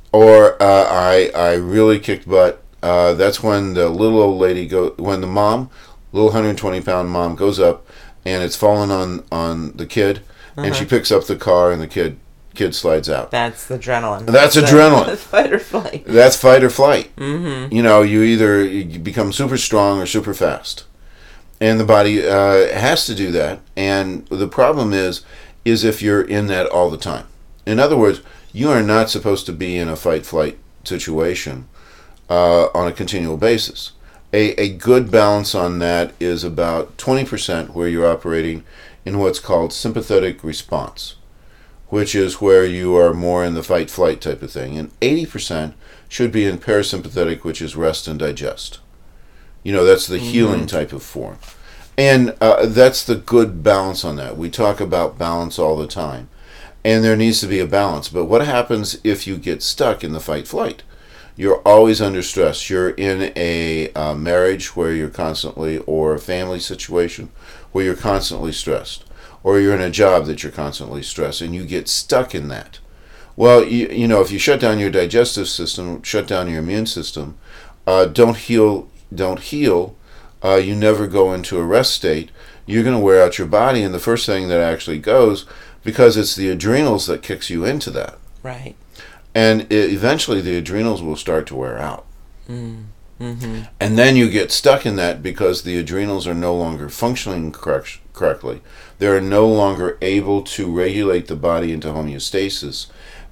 Speaker 3: Or uh, I I really kicked butt. Uh, that's when the little old lady go when the mom, little one hundred twenty pound mom, goes up and it's falling on on the kid, and she picks up the car and the kid kid slides out.
Speaker 2: That's the adrenaline.
Speaker 3: That's
Speaker 2: the-
Speaker 3: adrenaline.
Speaker 2: the fight or flight.
Speaker 3: That's fight or flight. Mm-hmm. You know, you either you become super strong or super fast, and the body uh, has to do that. And the problem is, is if you're in that all the time. In other words, you are not supposed to be in a fight-flight situation uh, on a continual basis. A, a good balance on that is about twenty percent where you're operating in what's called sympathetic response, which is where you are more in the fight-flight type of thing. And eighty percent should be in parasympathetic, which is rest and digest. You know, that's the mm-hmm. healing type of form. And uh, that's the good balance on that. We talk about balance all the time. And there needs to be a balance. But what happens if you get stuck in the fight-flight? You're always under stress. You're in a uh, marriage where you're constantly, or a family situation where you're constantly stressed. Or you're in a job that you're constantly stressed, and you get stuck in that. Well, you, you know, if you shut down your digestive system, shut down your immune system, uh, don't heal, don't heal, uh, you never go into a rest state, you're going to wear out your body, and the first thing that actually goes, because it's the adrenals that kicks you into that.
Speaker 2: Right.
Speaker 3: And it, eventually the adrenals will start to wear out.
Speaker 2: Mm. Mm-hmm.
Speaker 3: And then you get stuck in that because the adrenals are no longer functioning correct, correctly. They're no longer able to regulate the body into homeostasis.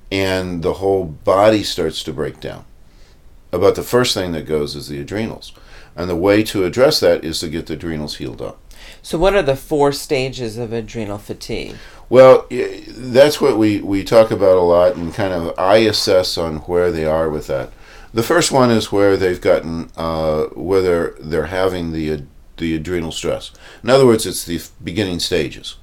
Speaker 3: and the whole body starts to break down. But the first thing that goes is the adrenals. And the way to address that is to get the adrenals healed up.
Speaker 2: So what are the four stages of adrenal fatigue?
Speaker 3: Well, that's what we, we talk about a lot, and kind of I assess on where they are with that. The first one is where they've gotten, uh, whether they're having the the adrenal stress. In other words, it's the beginning stages.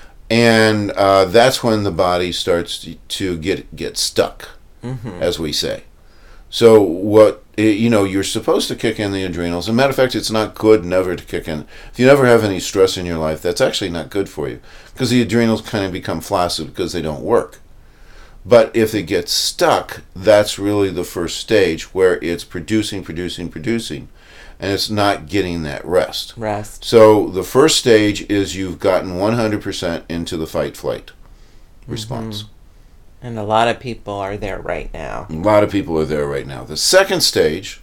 Speaker 3: And uh, that's when the body starts to, to get get stuck, mm-hmm. as we say. So what, you know, you're supposed to kick in the adrenals. As a matter of fact, it's not good never to kick in. If you never have any stress in your life, that's actually not good for you, because the adrenals kind of become flaccid because they don't work. But if it gets stuck, that's really the first stage, where it's producing, producing, producing, and it's not getting that rest.
Speaker 2: Rest.
Speaker 3: So the first stage is you've gotten one hundred percent into the fight-flight response.
Speaker 2: Mm-hmm. And a lot of people are there right now.
Speaker 3: A lot of people are there right now. The second stage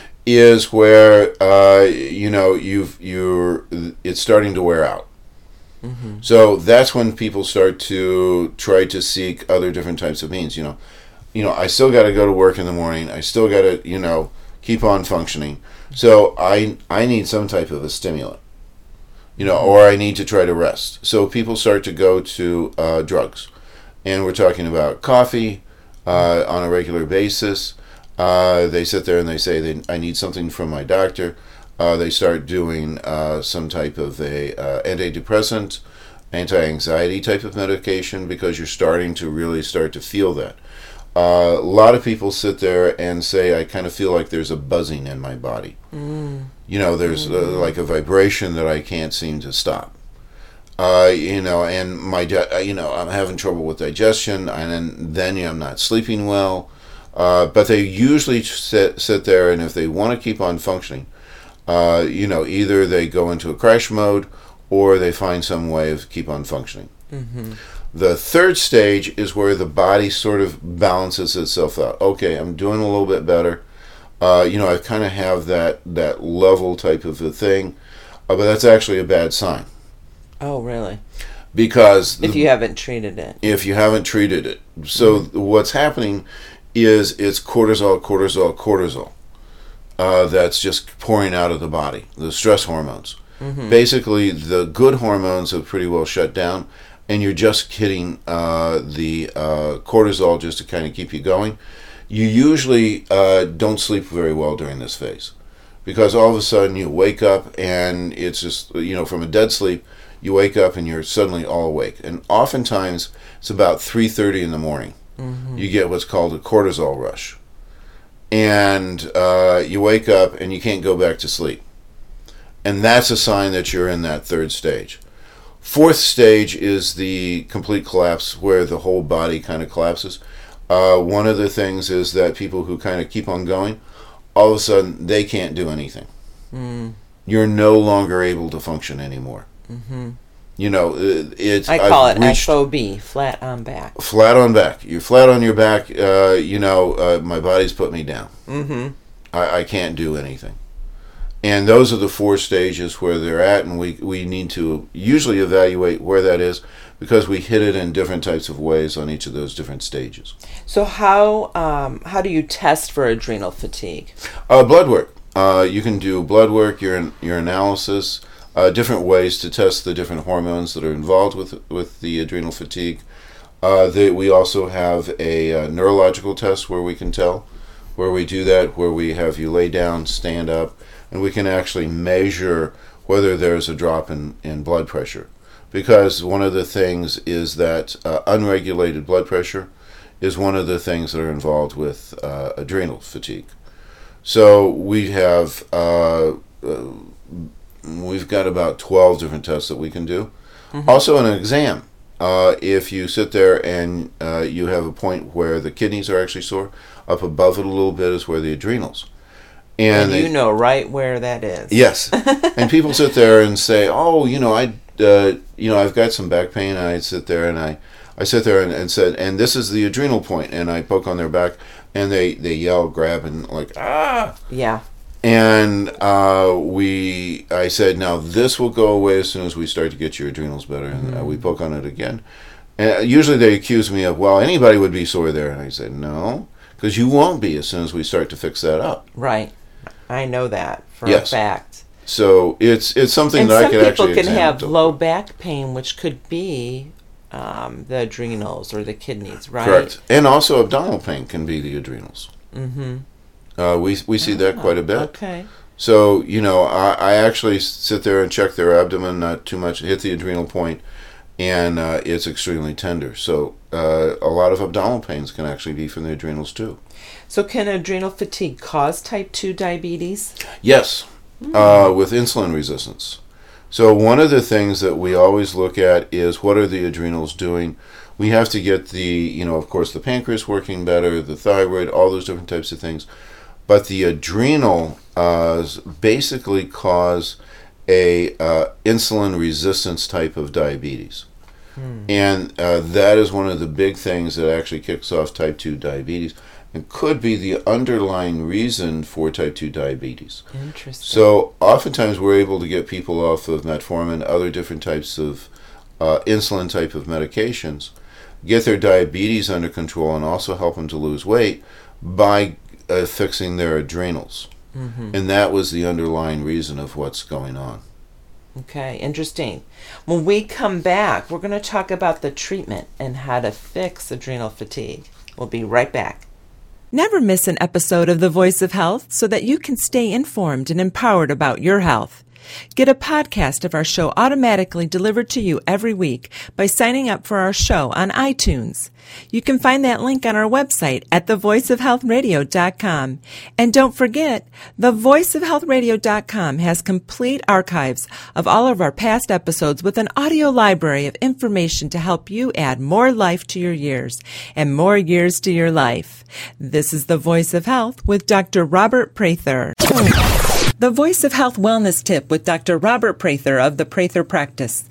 Speaker 3: is where uh, you know you've you're it's starting to wear out. Mm-hmm. So that's when people start to try to seek other different types of means. You know, you know, I still got to go to work in the morning. I still got to, you know, keep on functioning. So I I need some type of a stimulant, you know, or I need to try to rest. So people start to go to uh, drugs, and we're talking about coffee uh, on a regular basis. Uh, they sit there and they say, they, I need something from my doctor. Uh, they start doing uh, some type of a uh, antidepressant, anti-anxiety type of medication, because you're starting to really start to feel that. Uh, a lot of people sit there and say, I kind of feel like there's a buzzing in my body. Mm. You know, there's mm. uh, like a vibration that I can't seem to stop. Uh, you know, and my, di- you know, I'm having trouble with digestion, and then, then you know, I'm not sleeping well. Uh, but they usually sit, sit there, and if they want to keep on functioning, uh, you know, either they go into a crash mode, or they find some way of keep on functioning. Mm-hmm. The third stage is where the body sort of balances itself out. Okay, I'm doing a little bit better. Uh, you know, I kind of have that, that level type of a thing, uh, but that's actually a bad sign.
Speaker 2: Oh, really?
Speaker 3: Because
Speaker 2: if
Speaker 3: the,
Speaker 2: you haven't treated it.
Speaker 3: If you haven't treated it. So mm-hmm. what's happening is it's cortisol, cortisol, cortisol. Uh, that's just pouring out of the body, the stress hormones. Mm-hmm. Basically, the good hormones have pretty well shut down, and you're just hitting uh, the uh, cortisol just to kind of keep you going. You usually uh, don't sleep very well during this phase, because all of a sudden you wake up and it's just, you know, from a dead sleep, you wake up and you're suddenly all awake. And oftentimes it's about three thirty in the morning. Mm-hmm. You get what's called a cortisol rush. And uh, you wake up and you can't go back to sleep. And that's a sign that you're in that third stage. Fourth stage is the complete collapse, where the whole body kind of collapses. Uh, one of the things is that people who kind of keep on going, all of a sudden they can't do anything. Mm. You're no longer able to function anymore. Mm-hmm. You know, it's...
Speaker 2: I call
Speaker 3: I've
Speaker 2: it F O B, flat on back.
Speaker 3: Flat on back. You're flat on your back. Uh, you know, uh, my body's put me down. Mm-hmm. I, I can't do anything. And those are the four stages where they're at, and we, we need to usually evaluate where that is, because we hit it in different types of ways on each of those different stages.
Speaker 2: So how um, how do you test for adrenal fatigue?
Speaker 3: Uh, blood work. Uh, you can do blood work, your your analysis, uh, different ways to test the different hormones that are involved with with the adrenal fatigue. Uh, they, we also have a, a neurological test where we can tell, where we do that, where we have you lay down, stand up, and we can actually measure whether there's a drop in, in blood pressure. Because one of the things is that uh, unregulated blood pressure is one of the things that are involved with uh, adrenal fatigue. So we have uh, uh, we've got about twelve different tests that we can do. Mm-hmm. Also an exam. Uh, if you sit there and uh, you have a point where the kidneys are actually sore, up above it a little bit is where the adrenals.
Speaker 2: And, and
Speaker 3: they,
Speaker 2: you know right where that is.
Speaker 3: Yes. And people sit there and say, oh, you know, I, uh, you know, I've got some back pain. And I sit there and I, I sit there and, and said, and this is the adrenal point. And I poke on their back, and they, they yell, grab, and like, ah.
Speaker 2: Yeah.
Speaker 3: And uh, we, I said, now this will go away as soon as we start to get your adrenals better. And mm-hmm. uh, we poke on it again. And usually they accuse me of, well, anybody would be sore there. And I say, no, because you won't be as soon as we start to fix that up.
Speaker 2: Right. I know that for
Speaker 3: Yes.
Speaker 2: a fact.
Speaker 3: So it's it's something
Speaker 2: And
Speaker 3: that I
Speaker 2: some
Speaker 3: could
Speaker 2: people
Speaker 3: actually
Speaker 2: can
Speaker 3: examine
Speaker 2: have
Speaker 3: to-
Speaker 2: low back pain, which could be um, the adrenals or the kidneys, right?
Speaker 3: Correct. And also abdominal pain can be the adrenals.
Speaker 2: Mm-hmm.
Speaker 3: Uh, we we see that quite a bit.
Speaker 2: Okay.
Speaker 3: So, you know, I, I actually sit there and check their abdomen, not too much, hit the adrenal point, and uh, it's extremely tender. So uh, a lot of abdominal pains can actually be from the adrenals too.
Speaker 2: So can adrenal fatigue cause type two diabetes?
Speaker 3: Yes, uh, with insulin resistance. So one of the things that we always look at is what are the adrenals doing? We have to get the, you know, of course, the pancreas working better, the thyroid, all those different types of things. But the adrenal uh, basically cause a uh, insulin resistance type of diabetes. Hmm. And uh, that is one of the big things that actually kicks off type two diabetes. It could be the underlying reason for type two diabetes.
Speaker 2: Interesting.
Speaker 3: So oftentimes we're able to get people off of metformin, other different types of uh, insulin type of medications, get their diabetes under control, and also help them to lose weight by uh, fixing their adrenals. Mm-hmm. And that was the underlying reason of what's going on.
Speaker 2: Okay, interesting. When we come back, we're going to talk about the treatment and how to fix adrenal fatigue. We'll be right back.
Speaker 1: Never miss an episode of The Voice of Health so that you can stay informed and empowered about your health. Get a podcast of our show automatically delivered to you every week by signing up for our show on iTunes. You can find that link on our website at the voice of health radio dot com. And don't forget, the voice of health radio dot com has complete archives of all of our past episodes with an audio library of information to help you add more life to your years and more years to your life. This is The Voice of Health with Doctor Robert Prather. The Voice of Health Wellness Tip with Doctor Robert Prather of the Prather Practice.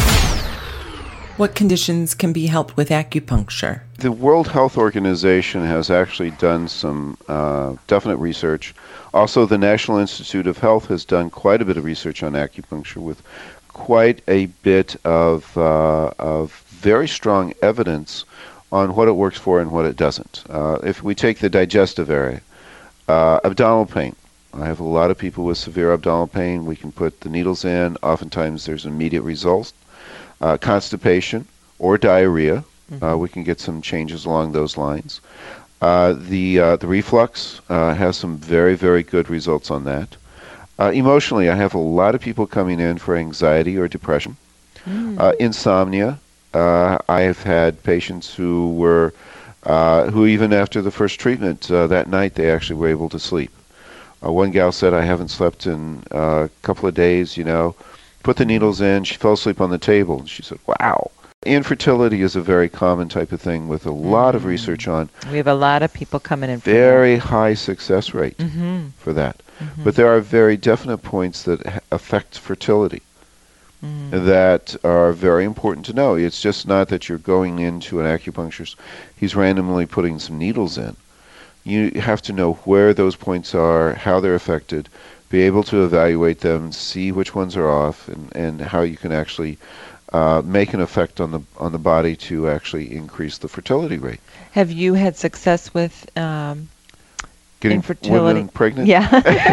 Speaker 1: What conditions can be helped with acupuncture?
Speaker 5: The World Health Organization has actually done some uh, definite research. Also, the National Institute of Health has done quite a bit of research on acupuncture with quite a bit of, uh, of very strong evidence on what it works for and what it doesn't. Uh, if we take the digestive area, uh, abdominal pain. I have a lot of people with severe abdominal pain. We can put the needles in. Oftentimes there's immediate results. Uh, constipation or diarrhea, mm-hmm. uh, we can get some changes along those lines. Uh, the uh, the reflux uh, has some very, very good results on that. Uh, emotionally, I have a lot of people coming in for anxiety or depression. Mm. Uh, insomnia. Uh, I have had patients who were, uh, who even after the first treatment uh, that night, they actually were able to sleep. Uh, one gal said, I haven't slept in uh, a couple of days, you know. Put the needles in, she fell asleep on the table. And she said, wow. Infertility is a very common type of thing with a mm-hmm. lot of research on.
Speaker 6: We have a lot of people coming in for
Speaker 5: very
Speaker 6: that.
Speaker 5: high success rate
Speaker 6: mm-hmm.
Speaker 5: for that.
Speaker 6: Mm-hmm.
Speaker 5: But there are very definite points that ha- affect fertility mm-hmm. that are very important to know. It's just not that you're going into an acupuncturist, he's randomly putting some needles in. You have to know where those points are, how they're affected, be able to evaluate them, see which ones are off, and, and how you can actually uh, make an effect on the on the body to actually increase the fertility rate.
Speaker 6: Have you had success with um,
Speaker 5: getting
Speaker 6: infertility?
Speaker 5: Women pregnant?
Speaker 6: Yeah.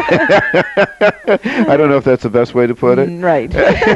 Speaker 5: I don't know if that's the best way to put it.
Speaker 6: Right.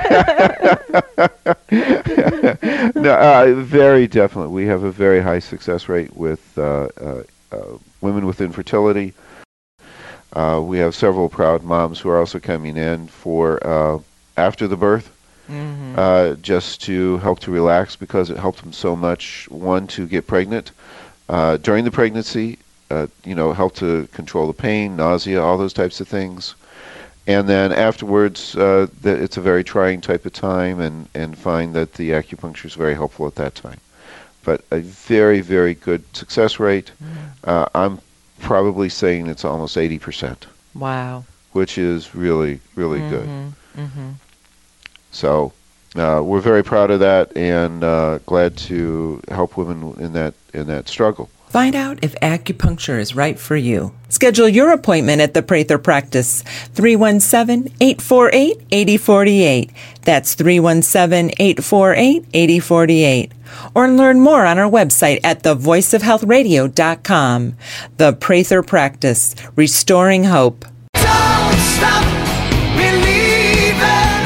Speaker 5: No, uh, very definitely. We have a very high success rate with uh, uh, uh, women with infertility. Uh, we have several proud moms who are also coming in for uh, after the birth, mm-hmm. uh, just to help to relax because it helped them so much, one, to get pregnant. Uh, during the pregnancy, uh, you know, help to control the pain, nausea, all those types of things. And then afterwards, uh, th- it's a very trying type of time, and, and find that the acupuncture is very helpful at that time. But a very, very good success rate. Mm-hmm. Uh, I'm probably saying it's almost eighty percent.
Speaker 6: Wow.
Speaker 5: Which is really, really
Speaker 6: mm-hmm.
Speaker 5: good.
Speaker 6: Mm-hmm.
Speaker 5: So uh, we're very proud of that, and uh, glad to help women in that in that struggle.
Speaker 1: Find out if acupuncture is right for you. Schedule your appointment at the Prather Practice, three one seven, eight four eight, eight zero four eight. That's three one seven, eight four eight, eight zero four eight. Or learn more on our website at the voice of health radio dot com. The Prather Practice, restoring hope.
Speaker 7: Don't stop believing.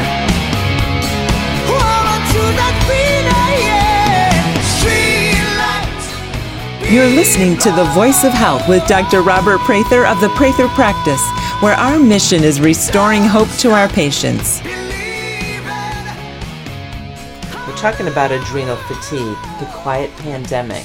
Speaker 7: Hold on to that feeling, yeah. Street lights.
Speaker 1: You're listening to The Voice of Health with Doctor Robert Prather of the Prather Practice, where our mission is restoring hope to our patients.
Speaker 2: We're talking about adrenal fatigue, the quiet pandemic.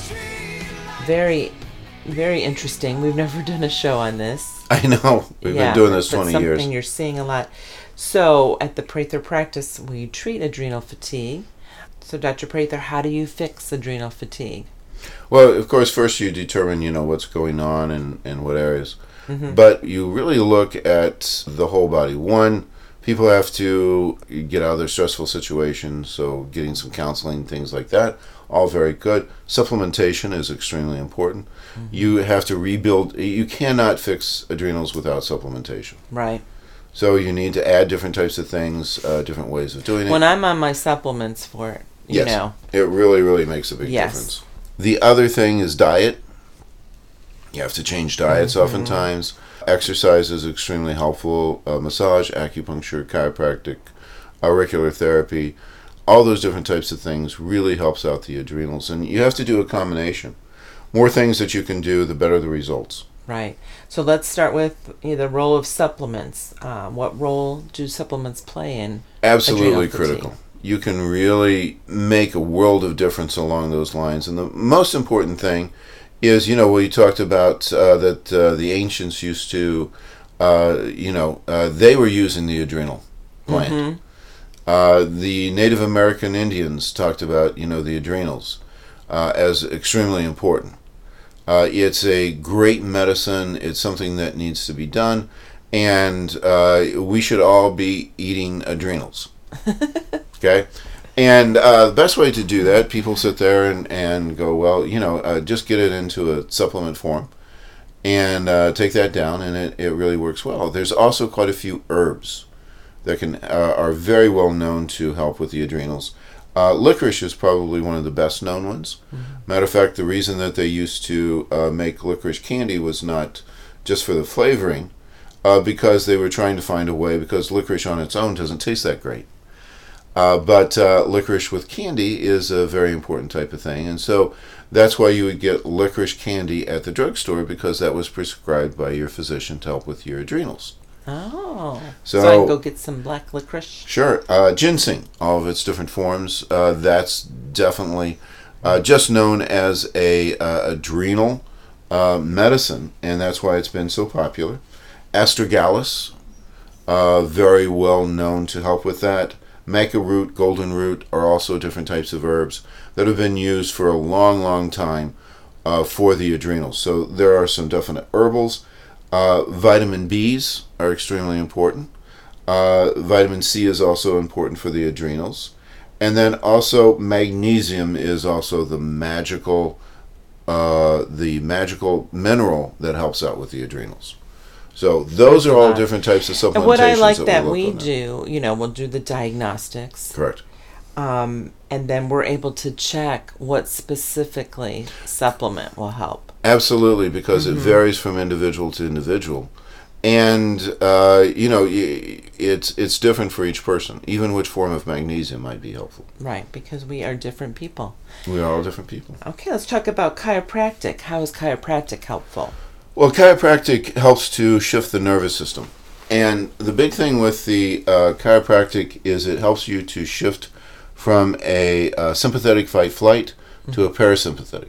Speaker 2: Very, very interesting. We've never done a show on this.
Speaker 3: I know. We've
Speaker 2: Yeah,
Speaker 3: been doing this
Speaker 2: but
Speaker 3: twenty
Speaker 2: something
Speaker 3: years.
Speaker 2: you're seeing a lot. So at the Prather Practice, we treat adrenal fatigue. So Doctor Prather, how do you fix adrenal fatigue?
Speaker 3: Well, of course, first you determine, you know, what's going on and, and what areas.
Speaker 2: Mm-hmm.
Speaker 3: But you really look at the whole body. One, people have to get out of their stressful situations, so getting some counseling, things like that, all very good. Supplementation is extremely important. Mm-hmm. You have to rebuild. You cannot fix adrenals without supplementation.
Speaker 2: Right.
Speaker 3: So you need to add different types of things, uh, different ways of doing it.
Speaker 2: When I'm on my supplements for it, you
Speaker 3: Yes,
Speaker 2: know.
Speaker 3: it really, really makes a big
Speaker 2: Yes.
Speaker 3: difference. The other thing is diet. You have to change diets
Speaker 2: Mm-hmm.
Speaker 3: oftentimes. Exercise is extremely helpful. Uh, massage, acupuncture, chiropractic, auricular therapy, all those different types of things really helps out the adrenals. And you have to do a combination. More things that you can do, the better the results.
Speaker 2: Right. So let's start with you know, the role of supplements. Um, what role do supplements play in
Speaker 3: Absolutely
Speaker 2: adrenal fatigue?
Speaker 3: critical. You can really make a world of difference along those lines. And the most important thing is, you know, we talked about uh, that uh, the ancients used to, uh, you know, uh, they were using the adrenal gland.
Speaker 2: Mm-hmm.
Speaker 3: Uh, the Native American Indians talked about, you know, the adrenals uh, as extremely important. Uh, it's a great medicine. It's something that needs to be done. And uh, we should all be eating adrenals. Okay? And uh, the best way to do that, people sit there and, and go, well, you know, uh, just get it into a supplement form and uh, take that down, and it, it really works well. There's also quite a few herbs that can uh, are very well known to help with the adrenals. Uh, licorice is probably one of the best known ones. Mm-hmm. Matter of fact, the reason that they used to uh, make licorice candy was not just for the flavoring, uh, because they were trying to find a way, because licorice on its own doesn't taste that great. Uh, but uh, licorice with candy is a very important type of thing. And so that's why you would get licorice candy at the drugstore, because that was prescribed by your physician to help with your adrenals.
Speaker 2: Oh.
Speaker 3: So,
Speaker 2: So, I can go get some black licorice?
Speaker 3: Sure. Uh, ginseng, all of its different forms, uh, that's definitely uh, just known as a uh, adrenal uh, medicine, and that's why it's been so popular. Astragalus, uh, very well known to help with that. Maca root, golden root are also different types of herbs that have been used for a long, long time uh, for the adrenals. So there are some definite herbals. Uh, vitamin B's are extremely important. Uh, vitamin C is also important for the adrenals. And then also magnesium is also the magical, uh, the magical mineral that helps out with the adrenals. So those are all different types of supplementations.
Speaker 2: And what I like that
Speaker 3: we'll
Speaker 2: we
Speaker 3: look on
Speaker 2: do, you know, we'll do the diagnostics.
Speaker 3: Correct.
Speaker 2: Um, and then we're able to check what specifically supplement will help.
Speaker 3: Absolutely, because
Speaker 2: Mm-hmm.
Speaker 3: it varies from individual to individual. And, uh, you know, y- it's it's different for each person. Even which form of magnesium might be helpful.
Speaker 2: Right, because we are different people.
Speaker 3: We are all different people.
Speaker 2: Okay, let's talk about chiropractic. How is chiropractic helpful?
Speaker 3: Well, chiropractic helps to shift the nervous system. And the big thing with the uh, chiropractic is it helps you to shift from a uh, sympathetic fight-flight mm-hmm. to a parasympathetic.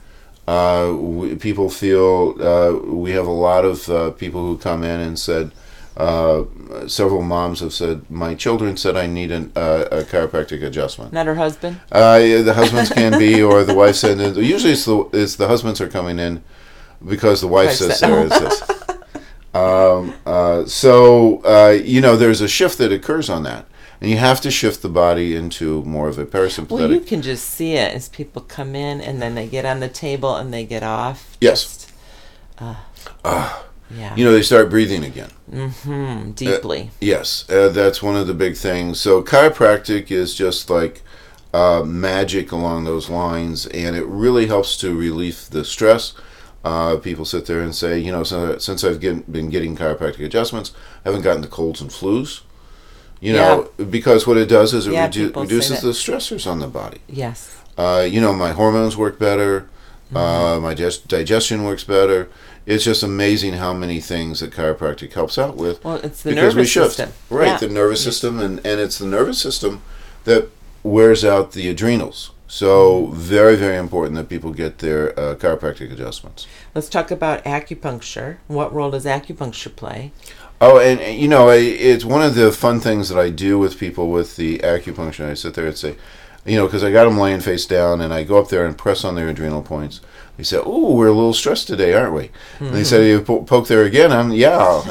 Speaker 3: Uh, we, people feel, uh, we have a lot of uh, people who come in and said, uh, several moms have said, my children said I need an, uh, a chiropractic adjustment.
Speaker 2: Not her husband?
Speaker 3: Uh, yeah, the husbands can be, or the wife said, usually it's the, it's the husbands are coming in because the wife says Sarah says. Um, uh, so, uh, you know, there's a shift that occurs on that. And you have to shift the body into more of a parasympathetic.
Speaker 2: Well, you can just see it as people come in and then they get on the table and they get off.
Speaker 3: Yes.
Speaker 2: Just, uh,
Speaker 3: uh,
Speaker 2: yeah.
Speaker 3: You know, they start breathing again.
Speaker 2: Mm-hmm. Deeply.
Speaker 3: Uh, yes. Uh, that's one of the big things. So chiropractic is just like uh, magic along those lines, and it really helps to relieve the stress. Uh, people sit there and say, you know, so, since I've get, been getting chiropractic adjustments, I haven't gotten the colds and flus. You know, yeah. because what it does is it
Speaker 2: yeah,
Speaker 3: redu- reduces the stressors on the body.
Speaker 2: Yes.
Speaker 3: Uh, you know, my hormones work better. Mm-hmm. Uh, my dig- digestion works better. It's just amazing how many things that chiropractic helps out with.
Speaker 2: Well, it's the
Speaker 3: because
Speaker 2: nervous
Speaker 3: we shift.
Speaker 2: system.
Speaker 3: Right,
Speaker 2: yeah.
Speaker 3: the nervous system, and, and it's the nervous system that wears out the adrenals. So very, very important that people get their uh, chiropractic adjustments.
Speaker 2: Let's talk about acupuncture. What role does acupuncture play?
Speaker 3: Oh, and, and you know, I, it's one of the fun things that I do with people with the acupuncture. I sit there and say, you know, because I got them laying face down, and I go up there and press on their adrenal points. They say, "Oh, we're a little stressed today, aren't we?" Mm-hmm. And they say, "You po- poke there again?" I'm, yeah.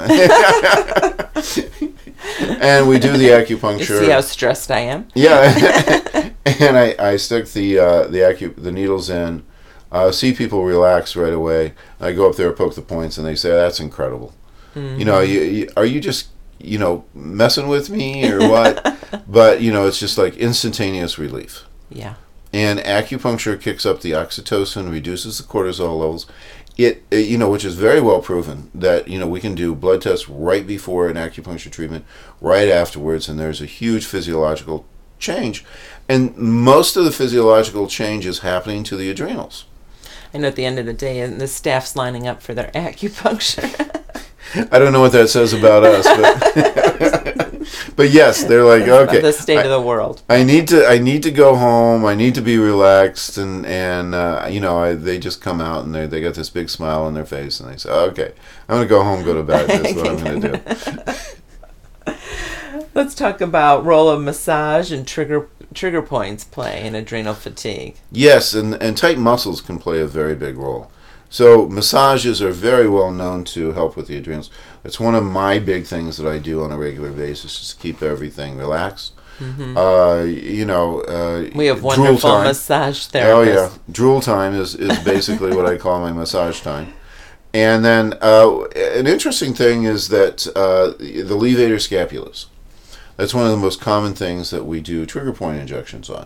Speaker 3: And we do the acupuncture.
Speaker 2: You see how stressed I am?
Speaker 3: Yeah. And I, I stick the uh, the acu- the needles in. Uh, see people relax right away. I go up there, poke the points, and they say, "That's incredible." Mm-hmm. You know, you, you, are you just, you know, messing with me or what? But, you know, it's just like instantaneous relief.
Speaker 2: Yeah.
Speaker 3: And acupuncture kicks up the oxytocin, reduces the cortisol levels. It, it, you know, which is very well proven that, you know, we can do blood tests right before an acupuncture treatment, right afterwards, and there's a huge physiological change. And most of the physiological change is happening to the adrenals.
Speaker 2: And at the end of the day, and the staff's lining up for their acupuncture.
Speaker 3: I don't know what that says about us, but but yes, they're like,
Speaker 2: That's
Speaker 3: okay,
Speaker 2: the state
Speaker 3: I,
Speaker 2: of the world.
Speaker 3: I need to I need to go home. I need to be relaxed, and and uh, you know, I, they just come out and they they got this big smile on their face, and they say, okay, I'm gonna go home, go to bed. That's what I'm gonna do.
Speaker 2: Let's talk about role of massage and trigger trigger points play in adrenal fatigue.
Speaker 3: Yes, and and tight muscles can play a very big role. So massages are very well known to help with the adrenals. It's one of my big things that I do on a regular basis, is to keep everything relaxed. Mm-hmm. Uh, you know, uh,
Speaker 2: we have wonderful massage therapists.
Speaker 3: Oh yeah, drool time is, is basically what I call my massage time. And then uh, an interesting thing is that uh, the levator scapulas. That's one of the most common things that we do trigger point injections on.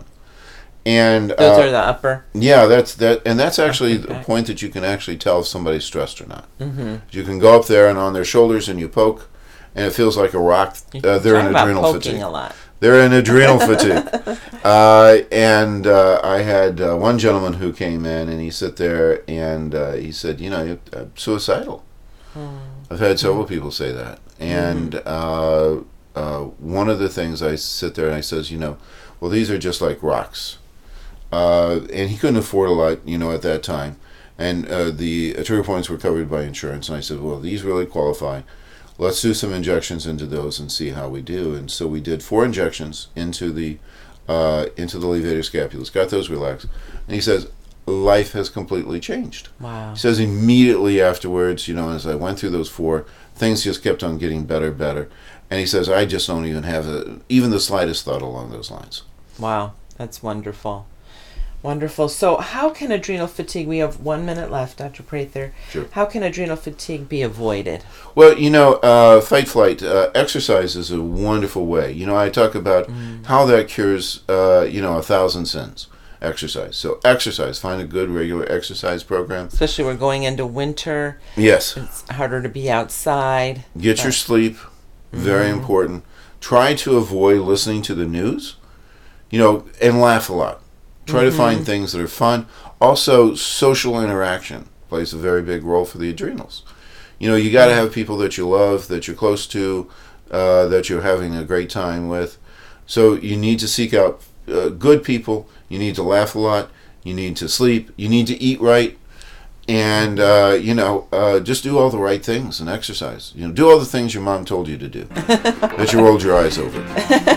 Speaker 3: And
Speaker 2: those
Speaker 3: uh,
Speaker 2: are the upper.
Speaker 3: Yeah, that's that, and that's actually a point that you can actually tell if somebody's stressed or not.
Speaker 2: Mm-hmm.
Speaker 3: You can go up there and on their shoulders and you poke, and it feels like a rock. Uh, they're in adrenal
Speaker 2: about poking
Speaker 3: fatigue.
Speaker 2: A lot.
Speaker 3: They're in adrenal fatigue. Uh, and uh, I had uh, one gentleman who came in, and he sat there and uh, he said, "You know, I'm suicidal." Mm. I've had several mm. people say that, and mm. uh, uh, one of the things I sit there and I says, "You know, well, these are just like rocks." Uh, and he couldn't afford a lot, you know, at that time. And uh, the uh, trigger points were covered by insurance. And I said, well, these really qualify. Let's do some injections into those and see how we do. And so we did four injections into the uh, into the levator scapulas, got those relaxed. And he says, life has completely changed.
Speaker 2: Wow.
Speaker 3: He says immediately afterwards, you know, as I went through those four, things just kept on getting better, better. And he says, I just don't even have a, even the slightest thought along those lines.
Speaker 2: Wow, that's wonderful. Wonderful. So how can adrenal fatigue, we have one minute left, Doctor Prather.
Speaker 3: Sure.
Speaker 2: How can adrenal fatigue be avoided?
Speaker 3: Well, you know, uh, fight flight, uh, exercise is a wonderful way. You know, I talk about mm. how that cures, uh, you know, a thousand sins. Exercise. So exercise, find a good regular exercise program.
Speaker 2: Especially we're going into winter.
Speaker 3: Yes.
Speaker 2: It's harder to be outside.
Speaker 3: Get your sleep, very mm. important. Try to avoid listening to the news, you know, and laugh a lot. Try mm-hmm. to find things that are fun. Also, social interaction plays a very big role for the adrenals. You know, you got to have people that you love, that you're close to, uh, that you're having a great time with. So you need to seek out uh, good people. You need to laugh a lot. You need to sleep. You need to eat right. And, uh, you know, uh, just do all the right things and exercise. You know, do all the things your mom told you to do that you rolled your eyes over.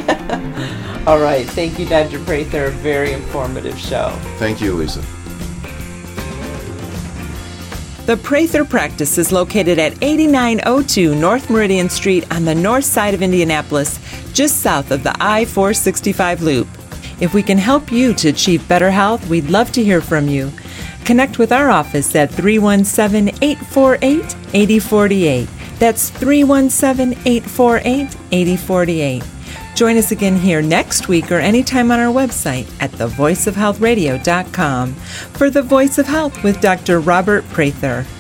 Speaker 2: All right. Thank you, Doctor Prather. A very informative show.
Speaker 3: Thank you, Lisa.
Speaker 1: The Prather practice is located at eighty-nine oh two North Meridian Street on the north side of Indianapolis. just south of the I four sixty-five loop. If we can help you to achieve better health, we'd love to hear from you. Connect with our office at three one seven, eight four eight, eight zero four eight. That's three one seven, eight four eight, eight zero four eight. Join us again here next week or anytime on our website at the voice of health radio dot com for The Voice of Health with Doctor Robert Prather.